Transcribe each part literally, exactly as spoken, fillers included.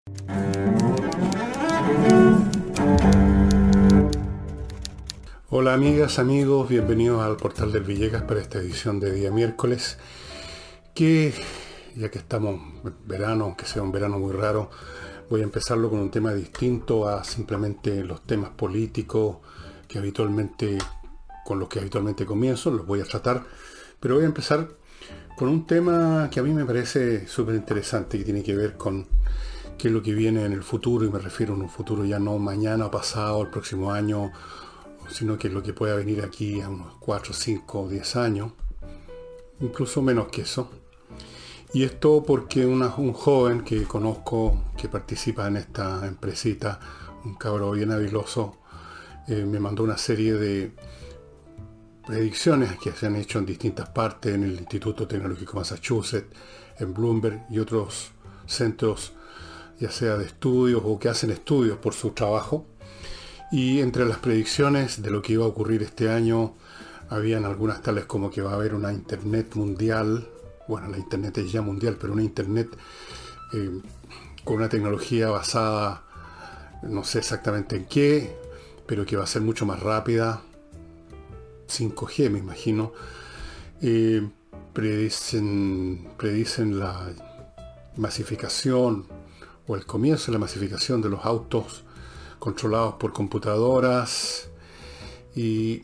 Hola amigas, amigos, bienvenidos al Portal del Villegas para esta edición de día miércoles, que ya que estamos en verano, aunque sea un verano muy raro, voy a empezarlo con un tema distinto a simplemente los temas políticos que habitualmente, con los que habitualmente comienzo, los voy a tratar, pero voy a empezar con un tema que a mí me parece súper interesante, que tiene que ver con qué es lo que viene en el futuro, y me refiero a un futuro ya no mañana o pasado, el próximo año, sino que lo que pueda venir aquí a unos cuatro, cinco, diez años, incluso menos que eso. Y esto porque una, un joven que conozco que participa en esta empresita, un cabro bien habiloso, eh, me mandó una serie de predicciones que se han hecho en distintas partes, en el Instituto Tecnológico Massachusetts, en Bloomberg y otros centros, ya sea de estudios o que hacen estudios por su trabajo. Y entre las predicciones de lo que iba a ocurrir este año, habían algunas tales como que va a haber una internet mundial. Bueno, la internet es ya mundial, pero una internet eh, con una tecnología basada, no sé exactamente en qué, pero que va a ser mucho más rápida. cinco G, me imagino. Eh, predicen, predicen la masificación o el comienzo de la masificación de los autos controlados por computadoras, y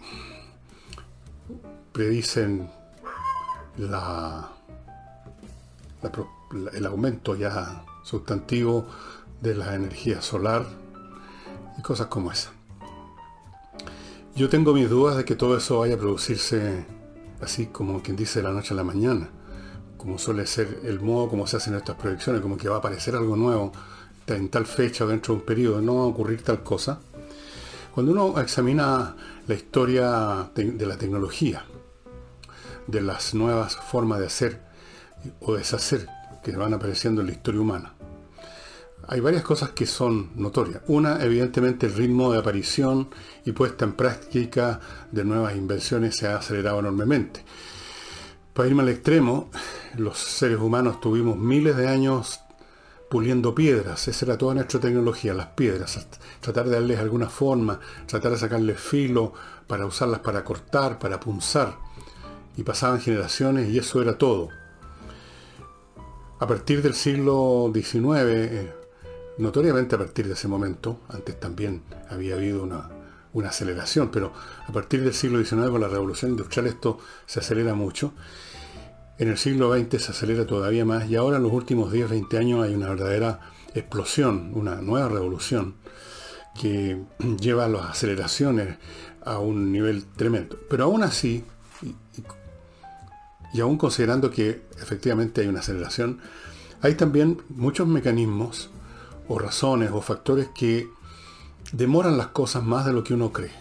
predicen la, la, el aumento ya sustantivo de la energía solar y cosas como esa. Yo tengo mis dudas de que todo eso vaya a producirse así como quien dice de la noche a la mañana, como suele ser el modo como se hacen estas predicciones, como que va a aparecer algo nuevo en tal fecha o dentro de un periodo, no va a ocurrir tal cosa. Cuando uno examina la historia de la tecnología, de las nuevas formas de hacer o deshacer que van apareciendo en la historia humana, hay varias cosas que son notorias. Una, evidentemente, el ritmo de aparición y puesta en práctica de nuevas invenciones se ha acelerado enormemente. Para irme al extremo, los seres humanos tuvimos miles de años puliendo piedras. Esa era toda nuestra tecnología, las piedras, tratar de darles alguna forma, tratar de sacarles filo para usarlas para cortar, para punzar, y pasaban generaciones y eso era todo. A partir del siglo diecinueve, eh, notoriamente a partir de ese momento, antes también había habido una, una aceleración, pero a partir del siglo diecinueve con la revolución industrial esto se acelera mucho. En el siglo veinte se acelera todavía más, y ahora en los últimos diez, veinte años hay una verdadera explosión, una nueva revolución que lleva las aceleraciones a un nivel tremendo. Pero aún así, y, y, y aún considerando que efectivamente hay una aceleración, hay también muchos mecanismos o razones o factores que demoran las cosas más de lo que uno cree.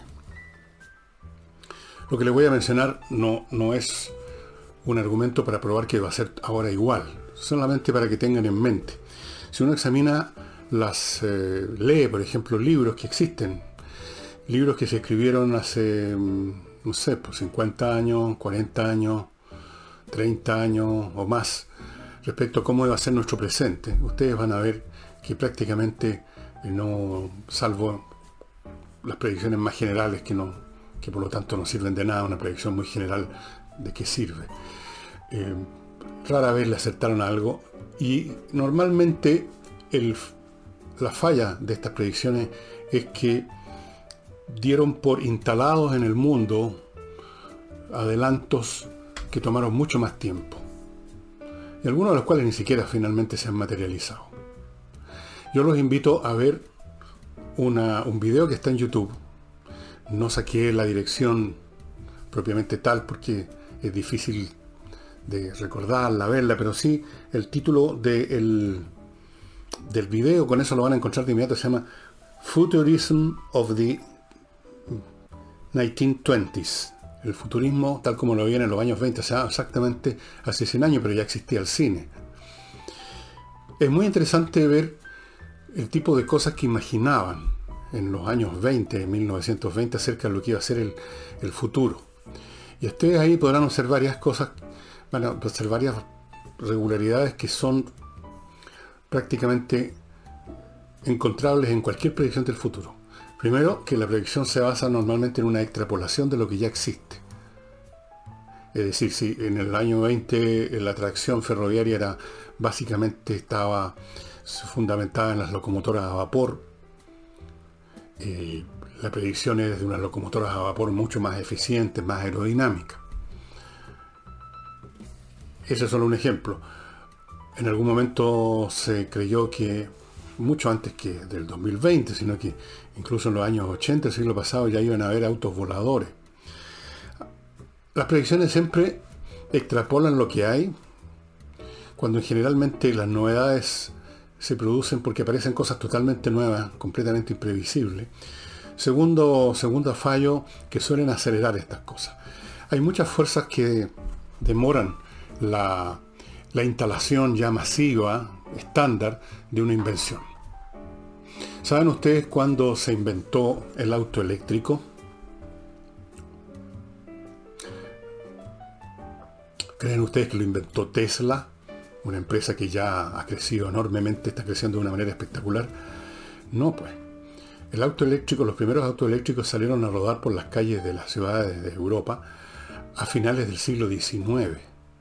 Lo que les voy a mencionar no, no es un argumento para probar que va a ser ahora igual, solamente para que tengan en mente. Si uno examina las, eh, lee por ejemplo libros que existen, libros que se escribieron hace, no sé, pues cincuenta años, cuarenta años, treinta años o más, respecto a cómo va a ser nuestro presente, ustedes van a ver que prácticamente no, salvo las predicciones más generales que no, que por lo tanto no sirven de nada, una predicción muy general, ¿de qué sirve? Eh, rara vez le acertaron algo, y normalmente el, la falla de estas predicciones es que dieron por instalados en el mundo adelantos que tomaron mucho más tiempo, y algunos de los cuales ni siquiera finalmente se han materializado. Yo los invito a ver una, un video que está en YouTube. No saqué la dirección propiamente tal porque es difícil de recordarla, verla, pero sí el título de el, del video, con eso lo van a encontrar de inmediato, se llama Futurism of the nineteen twenties, el futurismo tal como lo había en los años veinte, o sea, exactamente hace cien años, pero ya existía el cine. Es muy interesante ver el tipo de cosas que imaginaban en los años veinte, en mil novecientos veinte, acerca de lo que iba a ser el, el futuro. Y ustedes ahí podrán observar varias cosas, van a observar varias regularidades que son prácticamente encontrables en cualquier predicción del futuro. Primero, que la predicción se basa normalmente en una extrapolación de lo que ya existe. Es decir, si en el año veinte la tracción ferroviaria era, básicamente estaba fundamentada en las locomotoras a vapor, eh, la predicción es de unas locomotoras a vapor mucho más eficientes, más aerodinámicas. Ese es solo un ejemplo. En algún momento se creyó que, mucho antes que del dos mil veinte, sino que incluso en los años ochenta del siglo pasado ya iban a haber autos voladores. Las predicciones siempre extrapolan lo que hay, cuando generalmente las novedades se producen porque aparecen cosas totalmente nuevas, completamente imprevisibles. Segundo, segundo fallo, que suelen acelerar estas cosas. Hay muchas fuerzas que demoran la, la instalación ya masiva, estándar, de una invención. ¿Saben ustedes cuándo se inventó el auto eléctrico? ¿Creen ustedes que lo inventó Tesla? Una empresa que ya ha crecido enormemente, está creciendo de una manera espectacular. No, pues. El auto eléctrico, los primeros autos eléctricos salieron a rodar por las calles de las ciudades de Europa a finales del siglo diecinueve.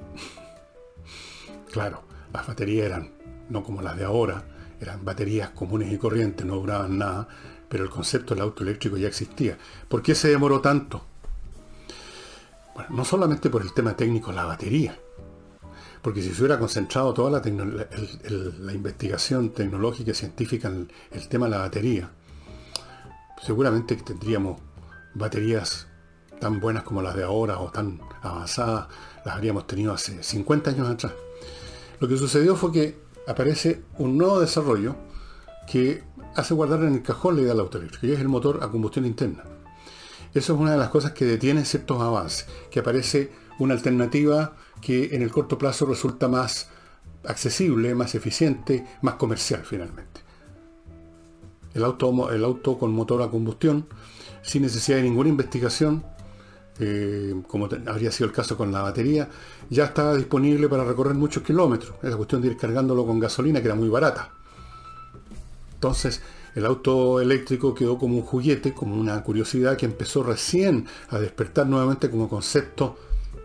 Claro, las baterías eran no como las de ahora, eran baterías comunes y corrientes, no duraban nada, pero el concepto del auto eléctrico ya existía. ¿Por qué se demoró tanto? Bueno, no solamente por el tema técnico de la batería, porque si se hubiera concentrado toda la, el, el, la investigación tecnológica y científica en el, el tema de la batería, seguramente tendríamos baterías tan buenas como las de ahora o tan avanzadas, las habríamos tenido hace cincuenta años atrás. Lo que sucedió fue que aparece un nuevo desarrollo que hace guardar en el cajón la idea del auto eléctrico, y es el motor a combustión interna. Eso es una de las cosas que detiene ciertos avances, que aparece una alternativa que en el corto plazo resulta más accesible, más eficiente, más comercial finalmente. El auto, el auto con motor a combustión, sin necesidad de ninguna investigación, eh, como te, habría sido el caso con la batería, ya estaba disponible para recorrer muchos kilómetros. Era cuestión de ir cargándolo con gasolina, que era muy barata. Entonces, el auto eléctrico quedó como un juguete, como una curiosidad que empezó recién a despertar nuevamente como concepto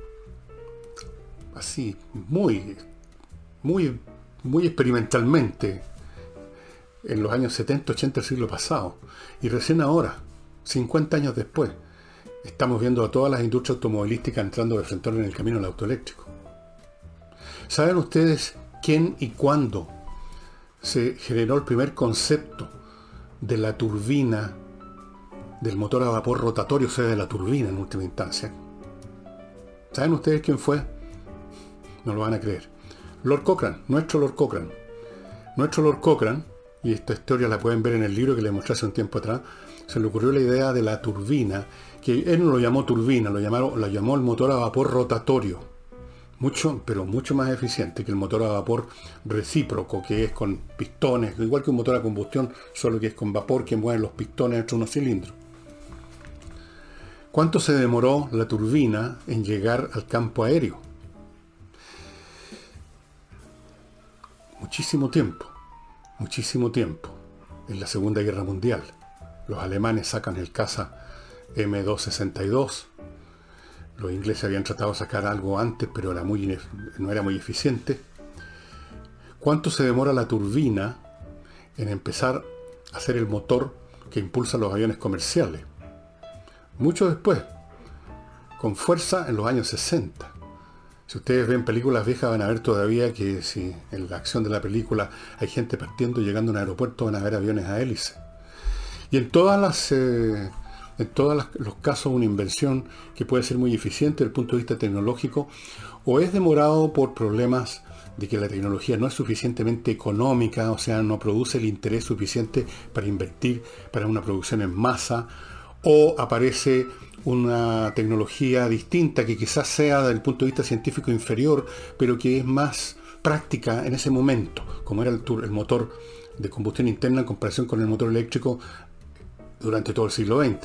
así, muy, muy, muy experimentalmente en los años setenta, ochenta del siglo pasado. Y recién ahora, cincuenta años después, estamos viendo a todas las industrias automovilísticas entrando de frente en el camino del auto eléctrico. ¿Saben ustedes quién y cuándo se generó el primer concepto de la turbina, del motor a vapor rotatorio, o sea, de la turbina en última instancia? ¿Saben ustedes quién fue? No lo van a creer. Lord Cochrane, nuestro Lord Cochrane. Nuestro Lord Cochrane, y esta historia la pueden ver en el libro que les mostré hace un tiempo atrás, se le ocurrió la idea de la turbina, que él no lo llamó turbina, lo, llamaron, lo llamó el motor a vapor rotatorio. Mucho, pero mucho más eficiente que el motor a vapor recíproco, que es con pistones, igual que un motor a combustión, solo que es con vapor que mueve los pistones entre unos cilindros. ¿Cuánto se demoró la turbina en llegar al campo aéreo? Muchísimo tiempo, muchísimo tiempo. En la Segunda Guerra Mundial, los alemanes sacan el caza eme doscientos sesenta y dos. Los ingleses habían tratado de sacar algo antes, pero era muy, no era muy eficiente. ¿Cuánto se demora la turbina en empezar a hacer el motor que impulsa los aviones comerciales? Mucho después, con fuerza en los años sesenta. Si ustedes ven películas viejas van a ver todavía que si en la acción de la película hay gente partiendo, llegando a un aeropuerto, van a ver aviones a hélice. Y en todas las... Eh, En todos los casos, una invención que puede ser muy eficiente desde el punto de vista tecnológico, o es demorado por problemas de que la tecnología no es suficientemente económica, o sea, no produce el interés suficiente para invertir para una producción en masa, o aparece una tecnología distinta que quizás sea desde el punto de vista científico inferior, pero que es más práctica en ese momento, como era el, el motor de combustión interna en comparación con el motor eléctrico durante todo el siglo veinte.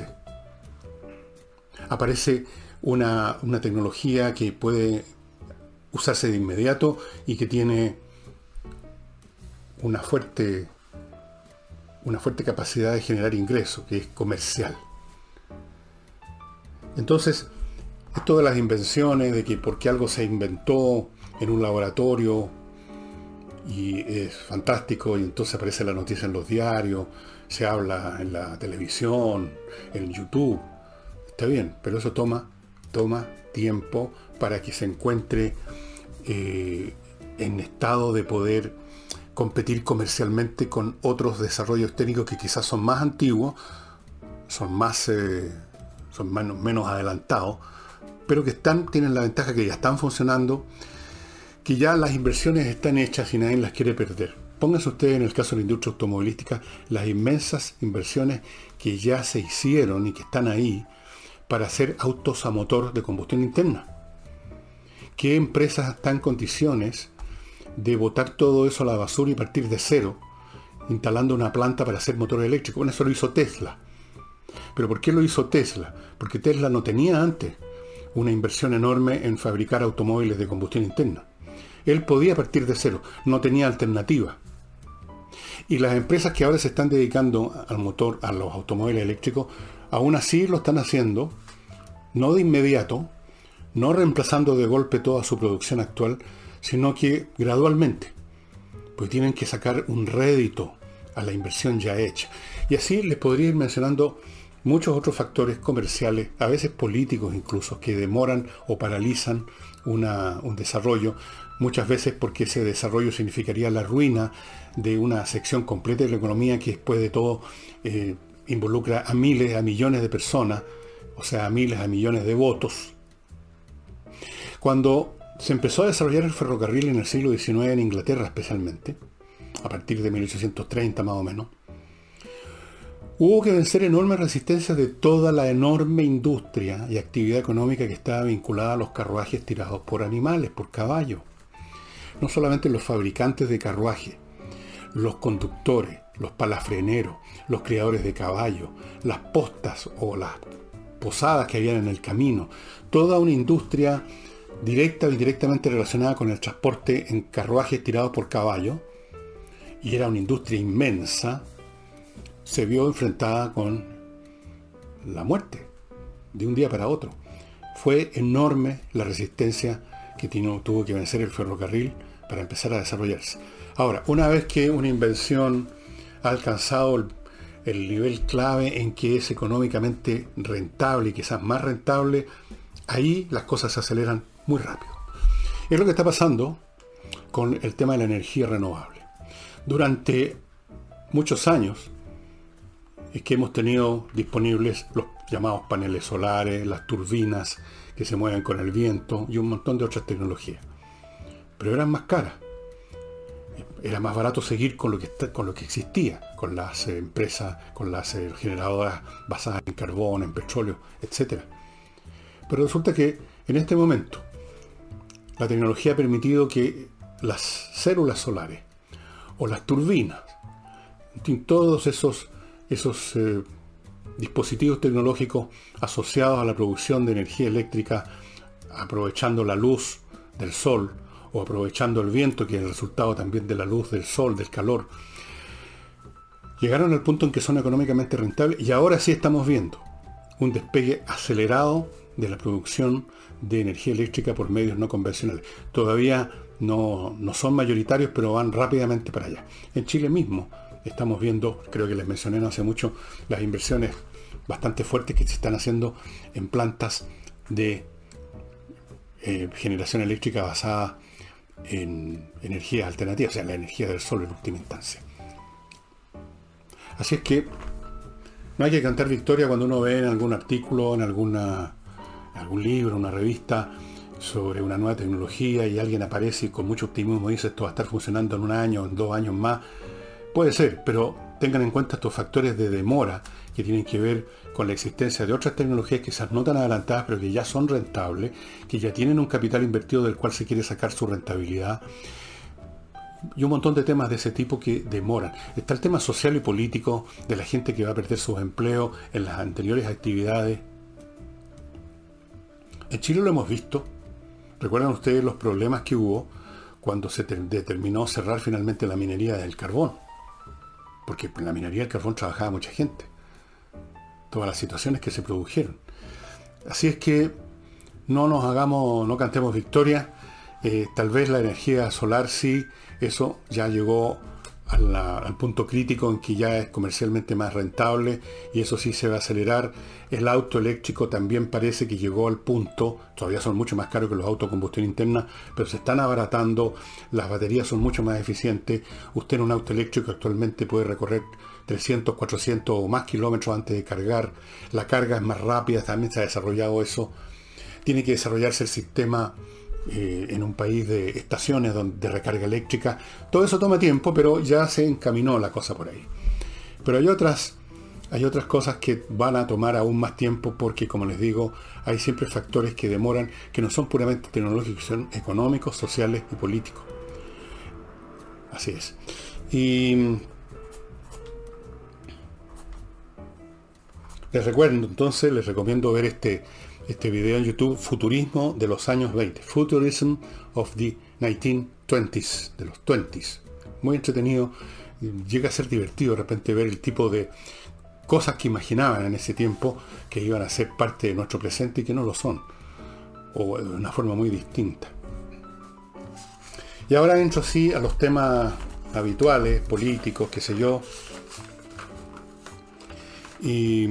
Aparece una, una tecnología que puede usarse de inmediato y que tiene una fuerte una fuerte capacidad de generar ingresos, que es comercial. Entonces, esto de las invenciones, de que porque algo se inventó en un laboratorio y es fantástico y entonces aparece la noticia en los diarios, se habla en la televisión, en YouTube, está bien, pero eso toma, toma tiempo para que se encuentre eh, en estado de poder competir comercialmente con otros desarrollos técnicos que quizás son más antiguos, son más eh, son menos, menos adelantados, pero que están, tienen la ventaja que ya están funcionando, que ya las inversiones están hechas y nadie las quiere perder. Pónganse ustedes en el caso de la industria automovilística, las inmensas inversiones que ya se hicieron y que están ahí para hacer autos a motor de combustión interna. ¿Qué empresas están en condiciones de botar todo eso a la basura y partir de cero, instalando una planta para hacer motores eléctricos? Bueno, eso lo hizo Tesla. ¿Pero por qué lo hizo Tesla? Porque Tesla no tenía antes una inversión enorme en fabricar automóviles de combustión interna. Él podía partir de cero, no tenía alternativa. Y las empresas que ahora se están dedicando al motor, a los automóviles eléctricos, aún así lo están haciendo, no de inmediato, no reemplazando de golpe toda su producción actual, sino que gradualmente, pues tienen que sacar un rédito a la inversión ya hecha. Y así les podría ir mencionando muchos otros factores comerciales, a veces políticos incluso, que demoran o paralizan una, un desarrollo, muchas veces porque ese desarrollo significaría la ruina de una sección completa de la economía que después de todo eh, involucra a miles, a millones de personas, o sea, a miles, a millones de votos. Cuando se empezó a desarrollar el ferrocarril en el siglo diecinueve en Inglaterra especialmente, a partir de mil ochocientos treinta más o menos, hubo que vencer enormes resistencias de toda la enorme industria y actividad económica que estaba vinculada a los carruajes tirados por animales, por caballos. No solamente los fabricantes de carruajes, los conductores, los palafreneros, los criadores de caballos, las postas o las posadas que habían en el camino, toda una industria directa o indirectamente relacionada con el transporte en carruajes tirados por caballos, y era una industria inmensa, se vio enfrentada con la muerte de un día para otro. Fue enorme la resistencia que tuvo que vencer el ferrocarril para empezar a desarrollarse. Ahora, una vez que una invención ha alcanzado el, el nivel clave en que es económicamente rentable y quizás más rentable, ahí las cosas se aceleran muy rápido. Es lo que está pasando con el tema de la energía renovable. Durante muchos años es que hemos tenido disponibles los llamados paneles solares, las turbinas que se mueven con el viento y un montón de otras tecnologías. Pero eran más caras. Era más barato seguir con lo que, con lo que existía, con las eh, empresas, con las eh, generadoras basadas en carbón, en petróleo, etcétera. Pero resulta que en este momento la tecnología ha permitido que las células solares o las turbinas, en fin, todos esos, esos eh, dispositivos tecnológicos asociados a la producción de energía eléctrica, aprovechando la luz del sol o aprovechando el viento, que es el resultado también de la luz del sol, del calor, llegaron al punto en que son económicamente rentables, y ahora sí estamos viendo un despegue acelerado de la producción de energía eléctrica por medios no convencionales. Todavía no, no son mayoritarios, pero van rápidamente para allá. En Chile mismo estamos viendo, creo que les mencioné no hace mucho, las inversiones bastante fuertes que se están haciendo en plantas de eh, generación eléctrica basada en energías alternativas, o sea, la energía del sol en última instancia. Así es que no hay que cantar victoria cuando uno ve en algún artículo, en alguna, en algún libro, una revista sobre una nueva tecnología y alguien aparece y con mucho optimismo dice esto va a estar funcionando en un año, en dos años más. Puede ser, pero tengan en cuenta estos factores de demora que tienen que ver con la existencia de otras tecnologías quizás no tan adelantadas, pero que ya son rentables, que ya tienen un capital invertido del cual se quiere sacar su rentabilidad, y un montón de temas de ese tipo que demoran. Está el tema social y político de la gente que va a perder sus empleos en las anteriores actividades. En Chile lo hemos visto. ¿Recuerdan ustedes los problemas que hubo cuando se determinó cerrar finalmente la minería del carbón? porque en la minería del carbón trabajaba mucha gente. Todas las situaciones que se produjeron. Así es que no nos hagamos, no cantemos victoria. Eh, tal vez la energía solar sí, eso ya llegó a la, al punto crítico en que ya es comercialmente más rentable y eso sí se va a acelerar. El auto eléctrico también parece que llegó al punto, todavía son mucho más caros que los autos de combustión interna, pero se están abaratando, las baterías son mucho más eficientes. Usted en un auto eléctrico actualmente puede recorrer trescientos, cuatrocientos o más kilómetros antes de cargar. La carga es más rápida, también se ha desarrollado eso. Tiene que desarrollarse el sistema eh, en un país de estaciones donde, de recarga eléctrica. Todo eso toma tiempo, pero ya se encaminó la cosa por ahí. Pero hay otras, hay otras cosas que van a tomar aún más tiempo porque, como les digo, hay siempre factores que demoran, que no son puramente tecnológicos, son económicos, sociales y políticos. Así es. Y les recuerdo entonces, les recomiendo ver este, este video en YouTube, Futurismo de los años veinte. Futurism of the nineteen twenties, de los veinte. Muy entretenido. Llega a ser divertido de repente ver el tipo de cosas que imaginaban en ese tiempo que iban a ser parte de nuestro presente y que no lo son. O de una forma muy distinta. Y ahora entro sí a los temas habituales, políticos, qué sé yo. Y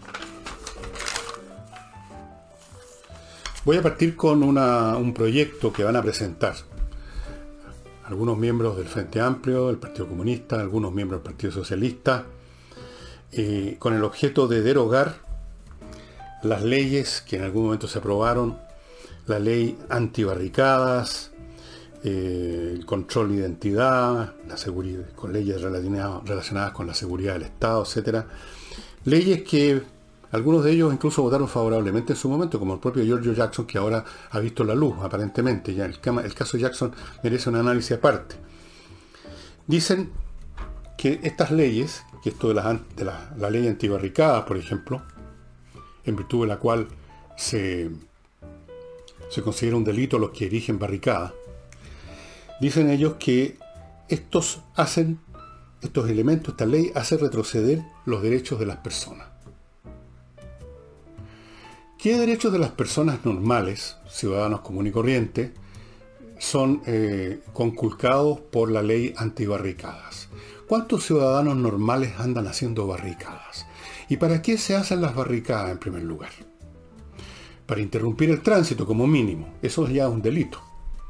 voy a partir con una, un proyecto que van a presentar algunos miembros del Frente Amplio, del Partido Comunista, algunos miembros del Partido Socialista, eh, con el objeto de derogar las leyes que en algún momento se aprobaron, la ley antibarricadas, eh, el control de identidad, la seguridad, con leyes relacionadas, relacionadas con la seguridad del Estado, etcétera. Leyes que algunos de ellos incluso votaron favorablemente en su momento, como el propio Giorgio Jackson, que ahora ha visto la luz, aparentemente. Ya el, el caso Jackson merece un análisis aparte. Dicen que estas leyes, que esto de, la, de la, la ley antibarricadas, por ejemplo, en virtud de la cual se, se considera un delito los que erigen barricadas, dicen ellos que estos hacen, estos elementos, esta ley hace retroceder los derechos de las personas. ¿Qué derechos de las personas normales, ciudadanos comunes y corrientes, son eh, conculcados por la ley antibarricadas? ¿Cuántos ciudadanos normales andan haciendo barricadas? ¿Y para qué se hacen las barricadas en primer lugar? Para interrumpir el tránsito como mínimo. Eso ya es un delito.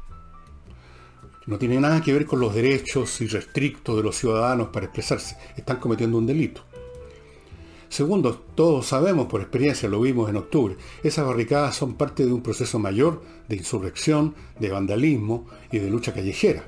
No tiene nada que ver con los derechos irrestrictos de los ciudadanos para expresarse. Están cometiendo un delito. Segundo, todos sabemos por experiencia, lo vimos en octubre, esas barricadas son parte de un proceso mayor de insurrección, de vandalismo y de lucha callejera.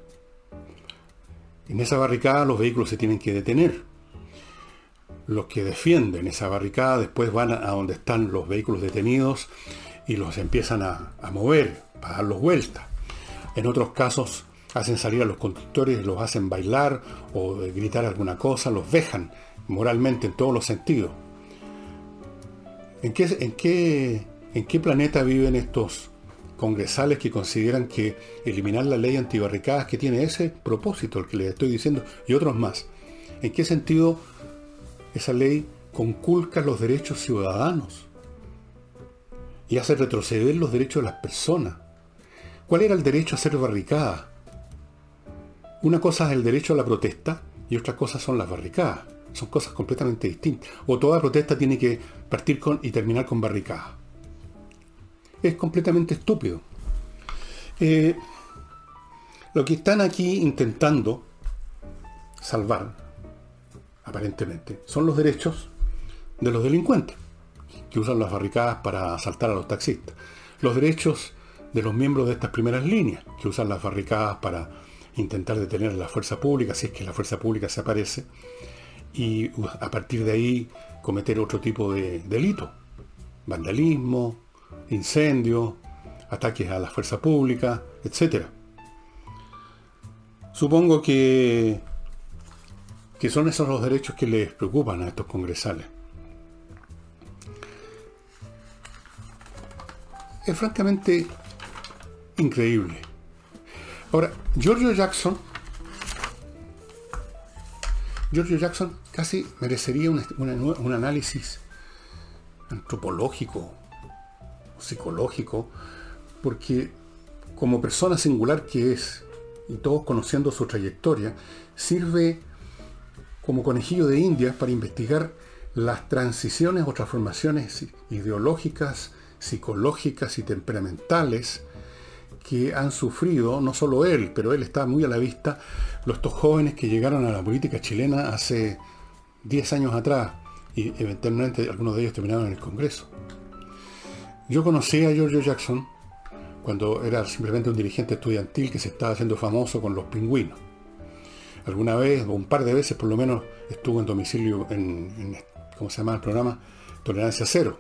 En esa barricada los vehículos se tienen que detener. Los que defienden esa barricada después van a donde están los vehículos detenidos y los empiezan a, a mover, a darlos vueltas. En otros casos hacen salir a los conductores, los hacen bailar o gritar alguna cosa, los vejan moralmente en todos los sentidos. ¿En qué, en qué, en qué planeta viven estos congresales que consideran que eliminar la ley antibarricadas, que tiene ese propósito, el que les estoy diciendo, y otros más? ¿En qué sentido esa ley conculca los derechos ciudadanos y hace retroceder los derechos de las personas? ¿Cuál era el derecho a hacer barricadas? Una cosa es el derecho a la protesta y otra cosa son las barricadas. Son cosas completamente distintas. O toda protesta tiene que partir con y terminar con barricadas. Es completamente estúpido. Eh, lo que están aquí intentando salvar, aparentemente, son los derechos de los delincuentes, que usan las barricadas para asaltar a los taxistas. Los derechos de los miembros de estas primeras líneas, que usan las barricadas para intentar detener a la fuerza pública, si es que la fuerza pública se aparece, y a partir de ahí cometer otro tipo de delito, vandalismo, incendio, ataques a la fuerza pública, etcétera. Supongo que, que son esos los derechos que les preocupan a estos congresales. Es francamente increíble. Ahora, Giorgio Jackson Giorgio Jackson casi merecería un, una, un análisis antropológico, psicológico, porque como persona singular que es, y todos conociendo su trayectoria, sirve como conejillo de Indias para investigar las transiciones o transformaciones ideológicas, psicológicas y temperamentales que han sufrido, no solo él, pero él está muy a la vista, los estos jóvenes que llegaron a la política chilena hace diez años atrás, y eventualmente algunos de ellos terminaron en el Congreso. Yo conocí a Giorgio Jackson cuando era simplemente un dirigente estudiantil que se estaba haciendo famoso con los pingüinos. Alguna vez, o un par de veces por lo menos, estuvo en domicilio en, en ¿cómo se llama el programa? Tolerancia Cero.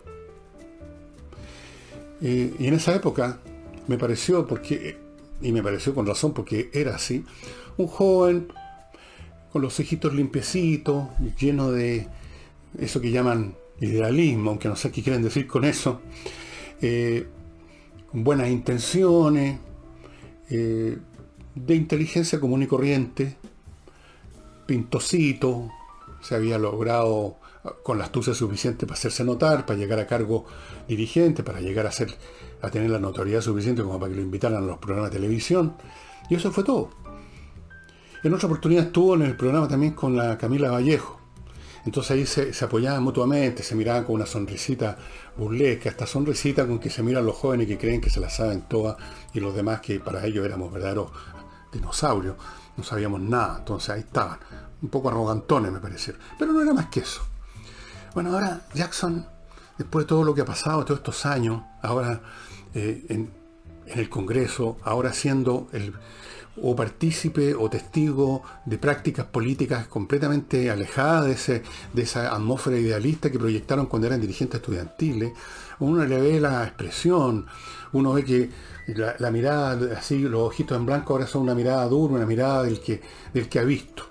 Y, y en esa época me pareció, porque, y me pareció con razón porque era así, un joven con los ojitos limpiecitos, lleno de eso que llaman idealismo, aunque no sé qué quieren decir con eso, eh, con buenas intenciones, eh, de inteligencia común y corriente, pintosito, se había logrado con la astucia suficiente para hacerse notar, para llegar a cargo dirigente, para llegar a ser, a tener la notoriedad suficiente como para que lo invitaran a los programas de televisión, y eso fue todo. En otra oportunidad estuvo en el programa también con la Camila Vallejo. Entonces ahí se, se apoyaban mutuamente, se miraban con una sonrisita burlesca, esta sonrisita con que se miran los jóvenes que creen que se la saben todas y los demás que para ellos éramos verdaderos dinosaurios, no sabíamos nada. Entonces ahí estaban, un poco arrogantones me parecieron, pero no era más que eso. Bueno, ahora Jackson, después de todo lo que ha pasado, todos estos años, ahora eh, en, en el Congreso, ahora siendo el o partícipe o testigo de prácticas políticas completamente alejadas de, ese, de esa atmósfera idealista que proyectaron cuando eran dirigentes estudiantiles, uno le ve la expresión, uno ve que la, la mirada, así los ojitos en blanco ahora son una mirada dura, una mirada del que, del que ha visto.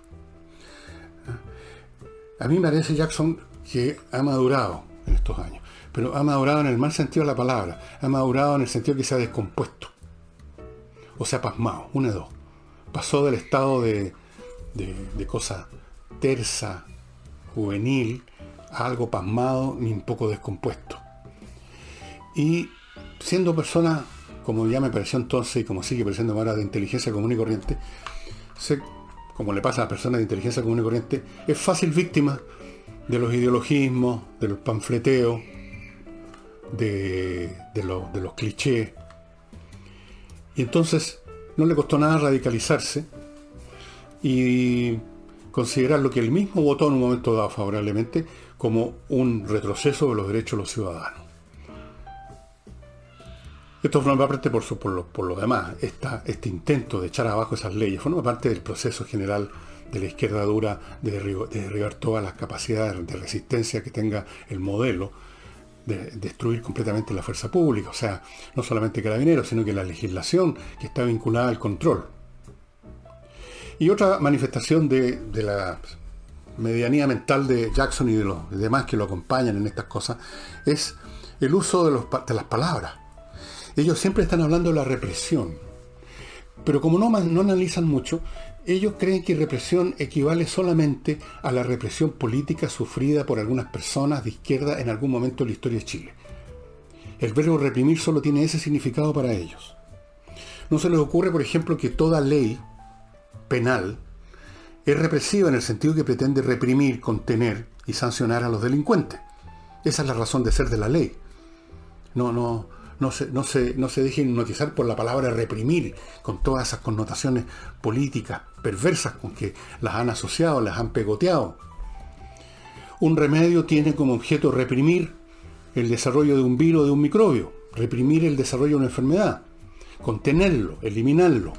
A mí me parece Jackson que ha madurado en estos años, pero ha madurado en el mal sentido de la palabra, ha madurado en el sentido que se ha descompuesto. O sea, pasmado, una de dos. Pasó del estado de, de, de cosa tersa, juvenil, a algo pasmado y un poco descompuesto. Y siendo persona, como ya me pareció entonces y como sigue pareciendo ahora, de inteligencia común y corriente, se, como le pasa a las personas de inteligencia común y corriente, es fácil víctima de los ideologismos, de los panfleteos, de, de, lo, de los clichés. Y entonces no le costó nada radicalizarse y considerar lo que él mismo votó en un momento dado favorablemente como un retroceso de los derechos de los ciudadanos. Esto forma parte, por, su, por, lo, por lo demás, esta, este intento de echar abajo esas leyes, forma parte del proceso general de la izquierda dura de derribar, de derribar todas las capacidades de resistencia que tenga el modelo, de destruir completamente la fuerza pública, o sea, no solamente Carabineros, sino que la legislación que está vinculada al control. Y otra manifestación de, de la medianía mental de Jackson y de los demás que lo acompañan en estas cosas es el uso de, los, de las palabras. Ellos siempre están hablando de la represión, pero como no, no analizan mucho, ellos creen que represión equivale solamente a la represión política sufrida por algunas personas de izquierda en algún momento de la historia de Chile. El verbo reprimir solo tiene ese significado para ellos. No se les ocurre, por ejemplo, que toda ley penal es represiva en el sentido que pretende reprimir, contener y sancionar a los delincuentes. Esa es la razón de ser de la ley. No, no... No se, no, se, no se dejen hipnotizar por la palabra reprimir, con todas esas connotaciones políticas perversas con que las han asociado, las han pegoteado. Un remedio tiene como objeto reprimir el desarrollo de un virus o de un microbio, reprimir el desarrollo de una enfermedad, contenerlo, eliminarlo.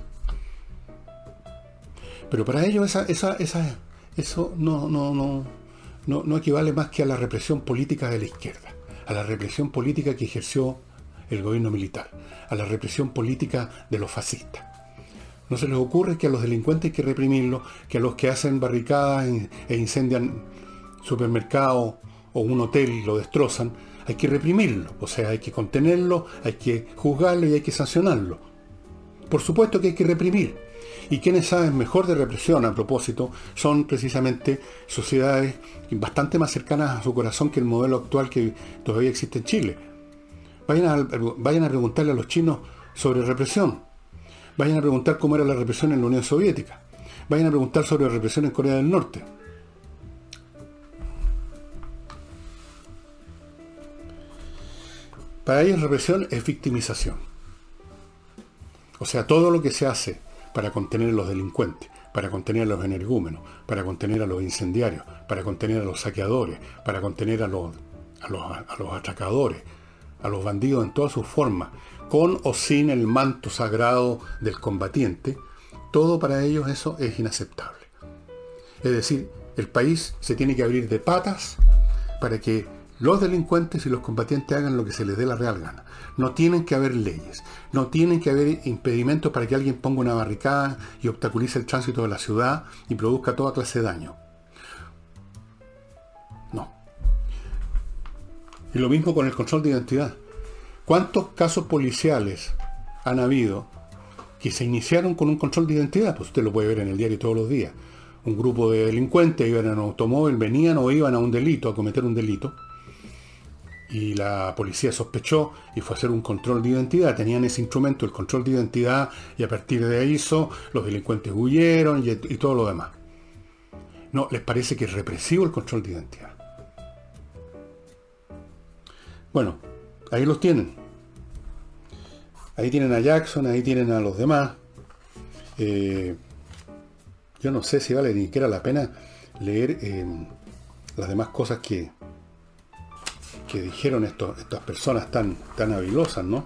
Pero para ellos esa, esa, esa, eso no, no, no, no, no equivale más que a la represión política de la izquierda, a la represión política que ejerció el gobierno militar, a la represión política de los fascistas. No se les ocurre que a los delincuentes hay que reprimirlos, que a los que hacen barricadas e incendian supermercados o un hotel y lo destrozan, hay que reprimirlo, o sea, hay que contenerlo, hay que juzgarlo y hay que sancionarlo. Por supuesto que hay que reprimir, Y quienes saben mejor de represión, a propósito, son precisamente sociedades bastante más cercanas a su corazón que el modelo actual que todavía existe en Chile. Vayan a, vayan a preguntarle a los chinos sobre represión. Vayan a preguntar cómo era la represión en la Unión Soviética. Vayan a preguntar sobre la represión en Corea del Norte. Para ellos represión es victimización. O sea, todo lo que se hace para contener a los delincuentes, para contener a los energúmenos, para contener a los incendiarios, para contener a los saqueadores, para contener a los, a los, a los atracadores, a los bandidos en todas sus formas, con o sin el manto sagrado del combatiente, todo para ellos eso es inaceptable. Es decir, el país se tiene que abrir de patas para que los delincuentes y los combatientes hagan lo que se les dé la real gana. No tienen que haber leyes, no tienen que haber impedimentos para que alguien ponga una barricada y obstaculice el tránsito de la ciudad y produzca toda clase de daño. No. Y lo mismo con el control de identidad. ¿Cuántos casos policiales han habido que se iniciaron con un control de identidad? Pues usted lo puede ver en el diario todos los días. Un grupo de delincuentes iban en un automóvil, venían o iban a un delito, a cometer un delito. Y la policía sospechó y fue a hacer un control de identidad. Tenían ese instrumento, el control de identidad, y a partir de ahí hizo, los delincuentes huyeron y, y todo lo demás. No, les parece que es represivo el control de identidad. Bueno, ahí los tienen. Ahí tienen a Jackson, ahí tienen a los demás. Eh, yo no sé si vale ni siquiera la pena leer eh, las demás cosas que... que dijeron estos, estas personas tan, tan habilosas, ¿no?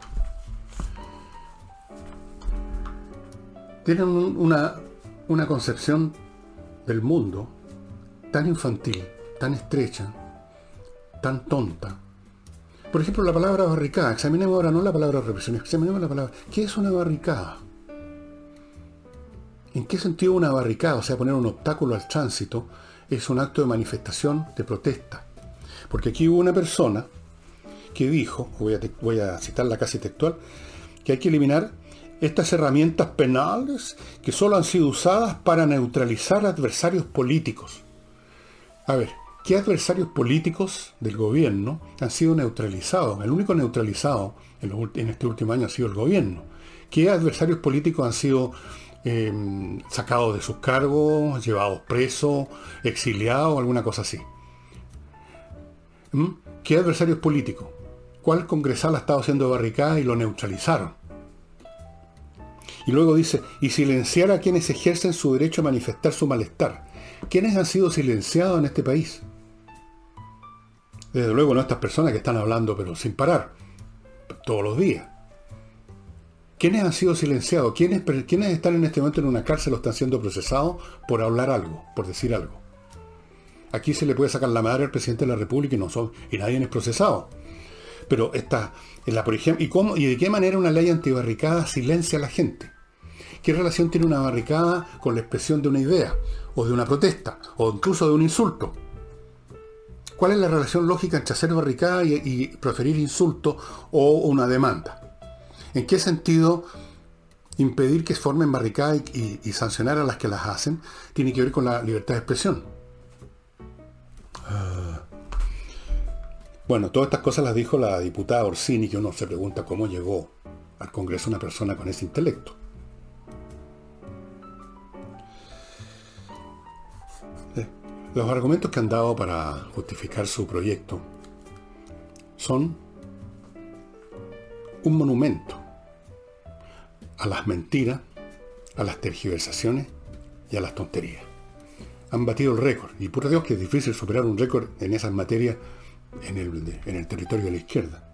Tienen un, una, una concepción del mundo tan infantil, tan estrecha, tan tonta. Por ejemplo, la palabra barricada. Examinemos ahora no la palabra represión, examinemos la palabra. ¿Qué es una barricada? ¿En qué sentido una barricada, o sea, poner un obstáculo al tránsito, es un acto de manifestación, de protesta? Porque aquí hubo una persona que dijo, voy a, voy a citarla casi textual, que hay que eliminar estas herramientas penales que solo han sido usadas para neutralizar adversarios políticos. A ver, ¿qué adversarios políticos del gobierno han sido neutralizados? El único neutralizado en, los, en este último año ha sido el gobierno. ¿Qué adversarios políticos han sido eh, sacados de sus cargos, llevados presos, exiliados, alguna cosa así? ¿Qué adversarios políticos? ¿Cuál congresal ha estado haciendo barricadas y lo neutralizaron? Y luego dice, y silenciar a quienes ejercen su derecho a manifestar su malestar. ¿Quiénes han sido silenciados en este país? Desde luego no estas personas que están hablando pero sin parar, todos los días. ¿Quiénes han sido silenciados? ¿Quiénes, ¿Quiénes están en este momento en una cárcel o están siendo procesados por hablar algo, por decir algo? Aquí se le puede sacar la madre al presidente de la República y, no son, y nadie es procesado. Pero esta, en la, por ejemplo, ¿y, cómo, ¿y de qué manera una ley antibarricada silencia a la gente? ¿Qué relación tiene una barricada con la expresión de una idea, o de una protesta, o incluso de un insulto? ¿Cuál es la relación lógica entre hacer barricada y, y proferir insulto o una demanda? ¿En qué sentido impedir que formen barricadas y, y, y sancionar a las que las hacen tiene que ver con la libertad de expresión? Uh, bueno, todas estas cosas las dijo la diputada Orsini, que uno se pregunta cómo llegó al Congreso una persona con ese intelecto. Eh, los argumentos que han dado para justificar su proyecto son un monumento a las mentiras, a las tergiversaciones y a las tonterías. Han batido el récord, y por Dios que es difícil superar un récord en esas materias en el, en el territorio de la izquierda.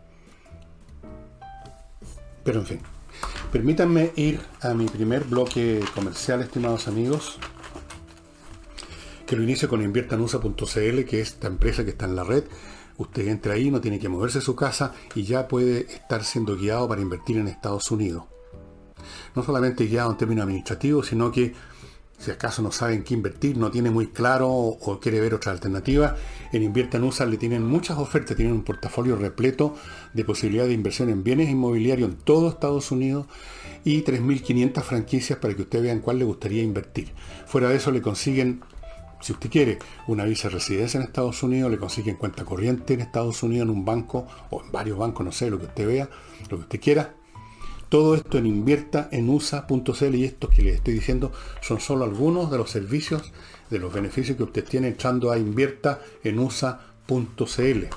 Pero en fin, permítanme ir a mi primer bloque comercial, estimados amigos, que lo inicio con inviertanusa punto c l, que es esta empresa que está en la red. Usted entra ahí, no tiene que moverse de su casa y ya puede estar siendo guiado para invertir en Estados Unidos. No solamente guiado en términos administrativos, sino que si acaso no sabe en qué invertir, no tiene muy claro o quiere ver otra alternativa, en Invierta en U S A le tienen muchas ofertas, tienen un portafolio repleto de posibilidades de inversión en bienes inmobiliarios en todo Estados Unidos y tres mil quinientas franquicias para que usted vea en cuál le gustaría invertir. Fuera de eso le consiguen, si usted quiere, una visa de residencia en Estados Unidos, le consiguen cuenta corriente en Estados Unidos, en un banco o en varios bancos, no sé, lo que usted vea, lo que usted quiera. Todo esto en invierta en U S A punto C L y estos que les estoy diciendo son solo algunos de los servicios, de los beneficios que usted tiene entrando a invierta en U S A punto C L.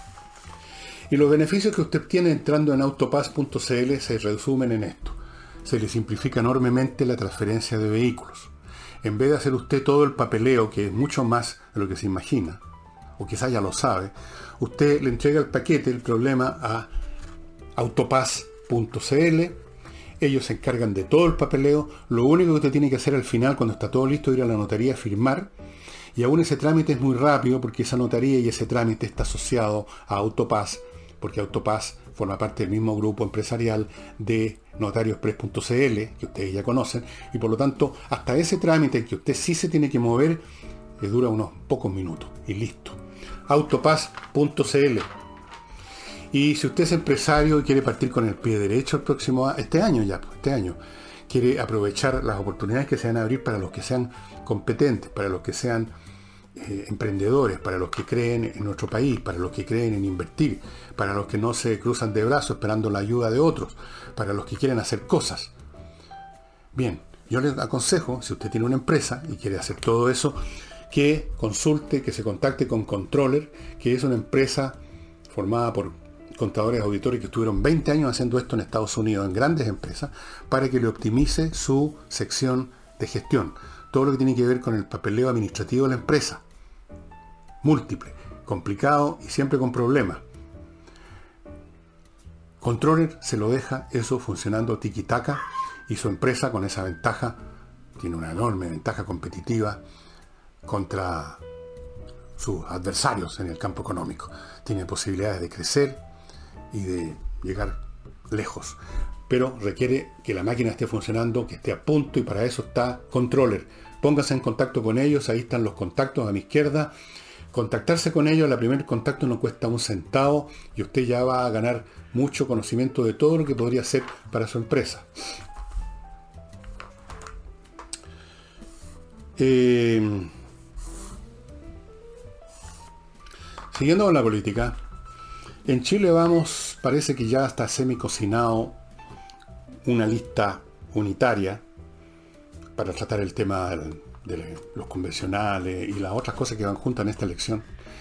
Y los beneficios que usted tiene entrando en autopass punto C L se resumen en esto. Se le simplifica enormemente la transferencia de vehículos. En vez de hacer usted todo el papeleo, que es mucho más de lo que se imagina, o quizás ya lo sabe, usted le entrega el paquete, el problema a autopass punto C L, ellos se encargan de todo el papeleo, lo único que usted tiene que hacer al final, cuando está todo listo, ir a la notaría a firmar, y aún ese trámite es muy rápido, porque esa notaría y ese trámite está asociado a Autopass, porque Autopass forma parte del mismo grupo empresarial de notariospress punto C L, que ustedes ya conocen, y por lo tanto, hasta ese trámite que usted sí se tiene que mover, le dura unos pocos minutos, y listo. Autopass punto C L. Y si usted es empresario y quiere partir con el pie derecho el próximo este año ya, este año, quiere aprovechar las oportunidades que se van a abrir para los que sean competentes, para los que sean eh, emprendedores, para los que creen en nuestro país, para los que creen en invertir, para los que no se cruzan de brazos esperando la ayuda de otros, para los que quieren hacer cosas. Bien, yo les aconsejo, si usted tiene una empresa y quiere hacer todo eso, que consulte, que se contacte con Controller, que es una empresa formada por contadores auditores que estuvieron veinte años haciendo esto en Estados Unidos, en grandes empresas, para que le optimice su sección de gestión. Todo lo que tiene que ver con el papeleo administrativo de la empresa. Múltiple, complicado y siempre con problemas. Controller se lo deja eso funcionando tiki-taka y su empresa con esa ventaja, tiene una enorme ventaja competitiva contra sus adversarios en el campo económico. Tiene posibilidades de crecer y de llegar lejos, pero requiere que la máquina esté funcionando, que esté a punto, y para eso está Controller. Póngase en contacto con ellos, ahí están los contactos a mi izquierda. Contactarse con ellos, el primer contacto no cuesta un centavo y usted ya va a ganar mucho conocimiento de todo lo que podría hacer para su empresa. Eh, siguiendo con la política, en Chile vamos, parece que ya está semi-cocinado una lista unitaria para tratar el tema de, de los convencionales y las otras cosas que van juntas en esta elección.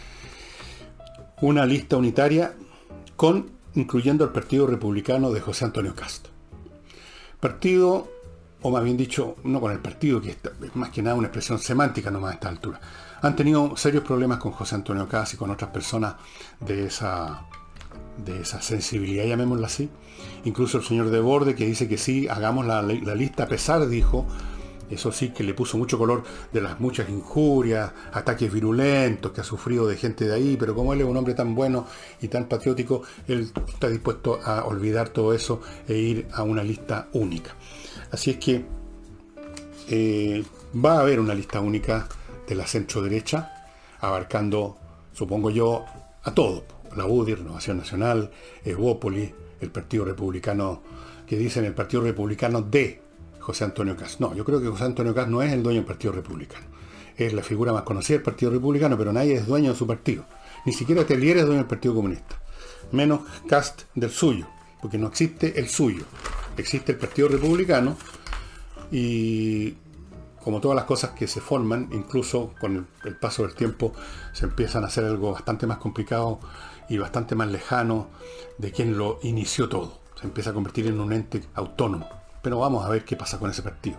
Una lista unitaria con, incluyendo el Partido Republicano de José Antonio Kast. Partido, o más bien dicho, no con el partido, que es más que nada una expresión semántica nomás a esta altura. Han tenido serios problemas con José Antonio Kast y con otras personas de esa, de esa sensibilidad, llamémosla así. Incluso el señor Deborde, que dice que sí, hagamos la, la lista, a pesar, dijo, eso sí, que le puso mucho color de las muchas injurias, ataques virulentos que ha sufrido de gente de ahí, pero como él es un hombre tan bueno y tan patriótico, él está dispuesto a olvidar todo eso e ir a una lista única. Así es que eh, va a haber una lista única de la centro derecha, abarcando, supongo yo, a todo. La U D I, Renovación Nacional, Evópolis, el Partido Republicano, que dicen el Partido Republicano de José Antonio Kast. No, yo creo que José Antonio Kast no es el dueño del Partido Republicano. Es la figura más conocida del Partido Republicano, pero nadie es dueño de su partido. Ni siquiera Tellier es dueño del Partido Comunista. Menos Kast del suyo, porque no existe el suyo. Existe el Partido Republicano y, como todas las cosas que se forman, incluso con el, el paso del tiempo, se empiezan a hacer algo bastante más complicado y bastante más lejano de quien lo inició todo. Se empieza a convertir en un ente autónomo. Pero vamos a ver qué pasa con ese partido.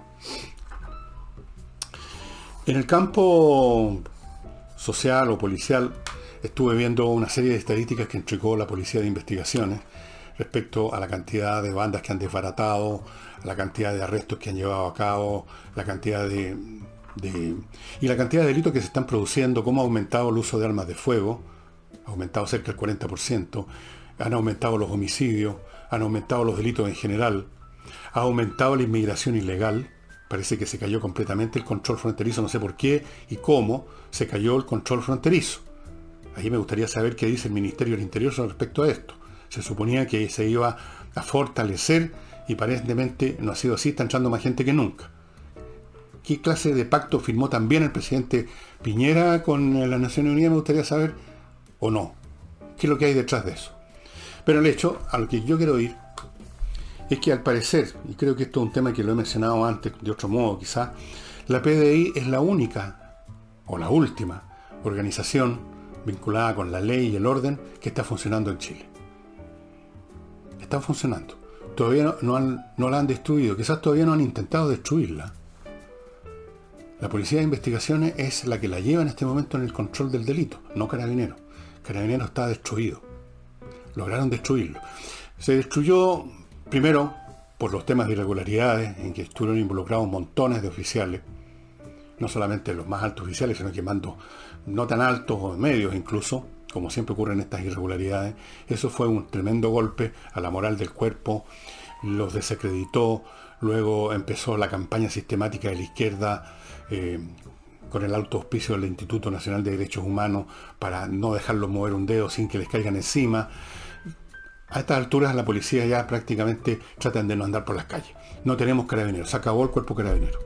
En el campo social o policial, estuve viendo una serie de estadísticas que entregó la Policía de Investigaciones respecto a la cantidad de bandas que han desbaratado, a la cantidad de arrestos que han llevado a cabo, la cantidad de, de y la cantidad de delitos que se están produciendo, cómo ha aumentado el uso de armas de fuego, ha aumentado cerca del cuarenta por ciento, han aumentado los homicidios, han aumentado los delitos en general, ha aumentado la inmigración ilegal, Parece que se cayó completamente el control fronterizo, no sé por qué y cómo se cayó el control fronterizo. Ahí me gustaría saber qué dice el Ministerio del Interior respecto a esto. Se suponía que se iba a fortalecer y aparentemente no ha sido así, está entrando más gente que nunca. ¿Qué clase de pacto firmó también el presidente Piñera con las Naciones Unidas? Me gustaría saber, o no. ¿Qué es lo que hay detrás de eso? Pero el hecho, a lo que yo quiero ir, es que al parecer, y creo que esto es un tema que lo he mencionado antes, de otro modo quizás, la P D I es la única, o la última, organización vinculada con la ley y el orden que está funcionando en Chile. Está funcionando. Todavía no, no, han, no la han destruido, quizás todavía no han intentado destruirla. La Policía de Investigaciones es la que la lleva en este momento en el control del delito, no Carabineros. Carabineros está destruido. Lograron destruirlo. Se destruyó primero por los temas de irregularidades en que estuvieron involucrados montones de oficiales, no solamente los más altos oficiales, sino que mandos no tan altos o medios incluso, como siempre ocurre en estas irregularidades. Eso fue un tremendo golpe a la moral del cuerpo, los desacreditó. Luego empezó la campaña sistemática de la izquierda eh, con el alto auspicio del Instituto Nacional de Derechos Humanos para no dejarlos mover un dedo sin que les caigan encima. A estas alturas la policía ya prácticamente tratan de no andar por las calles. No tenemos carabineros, se acabó el cuerpo carabinero.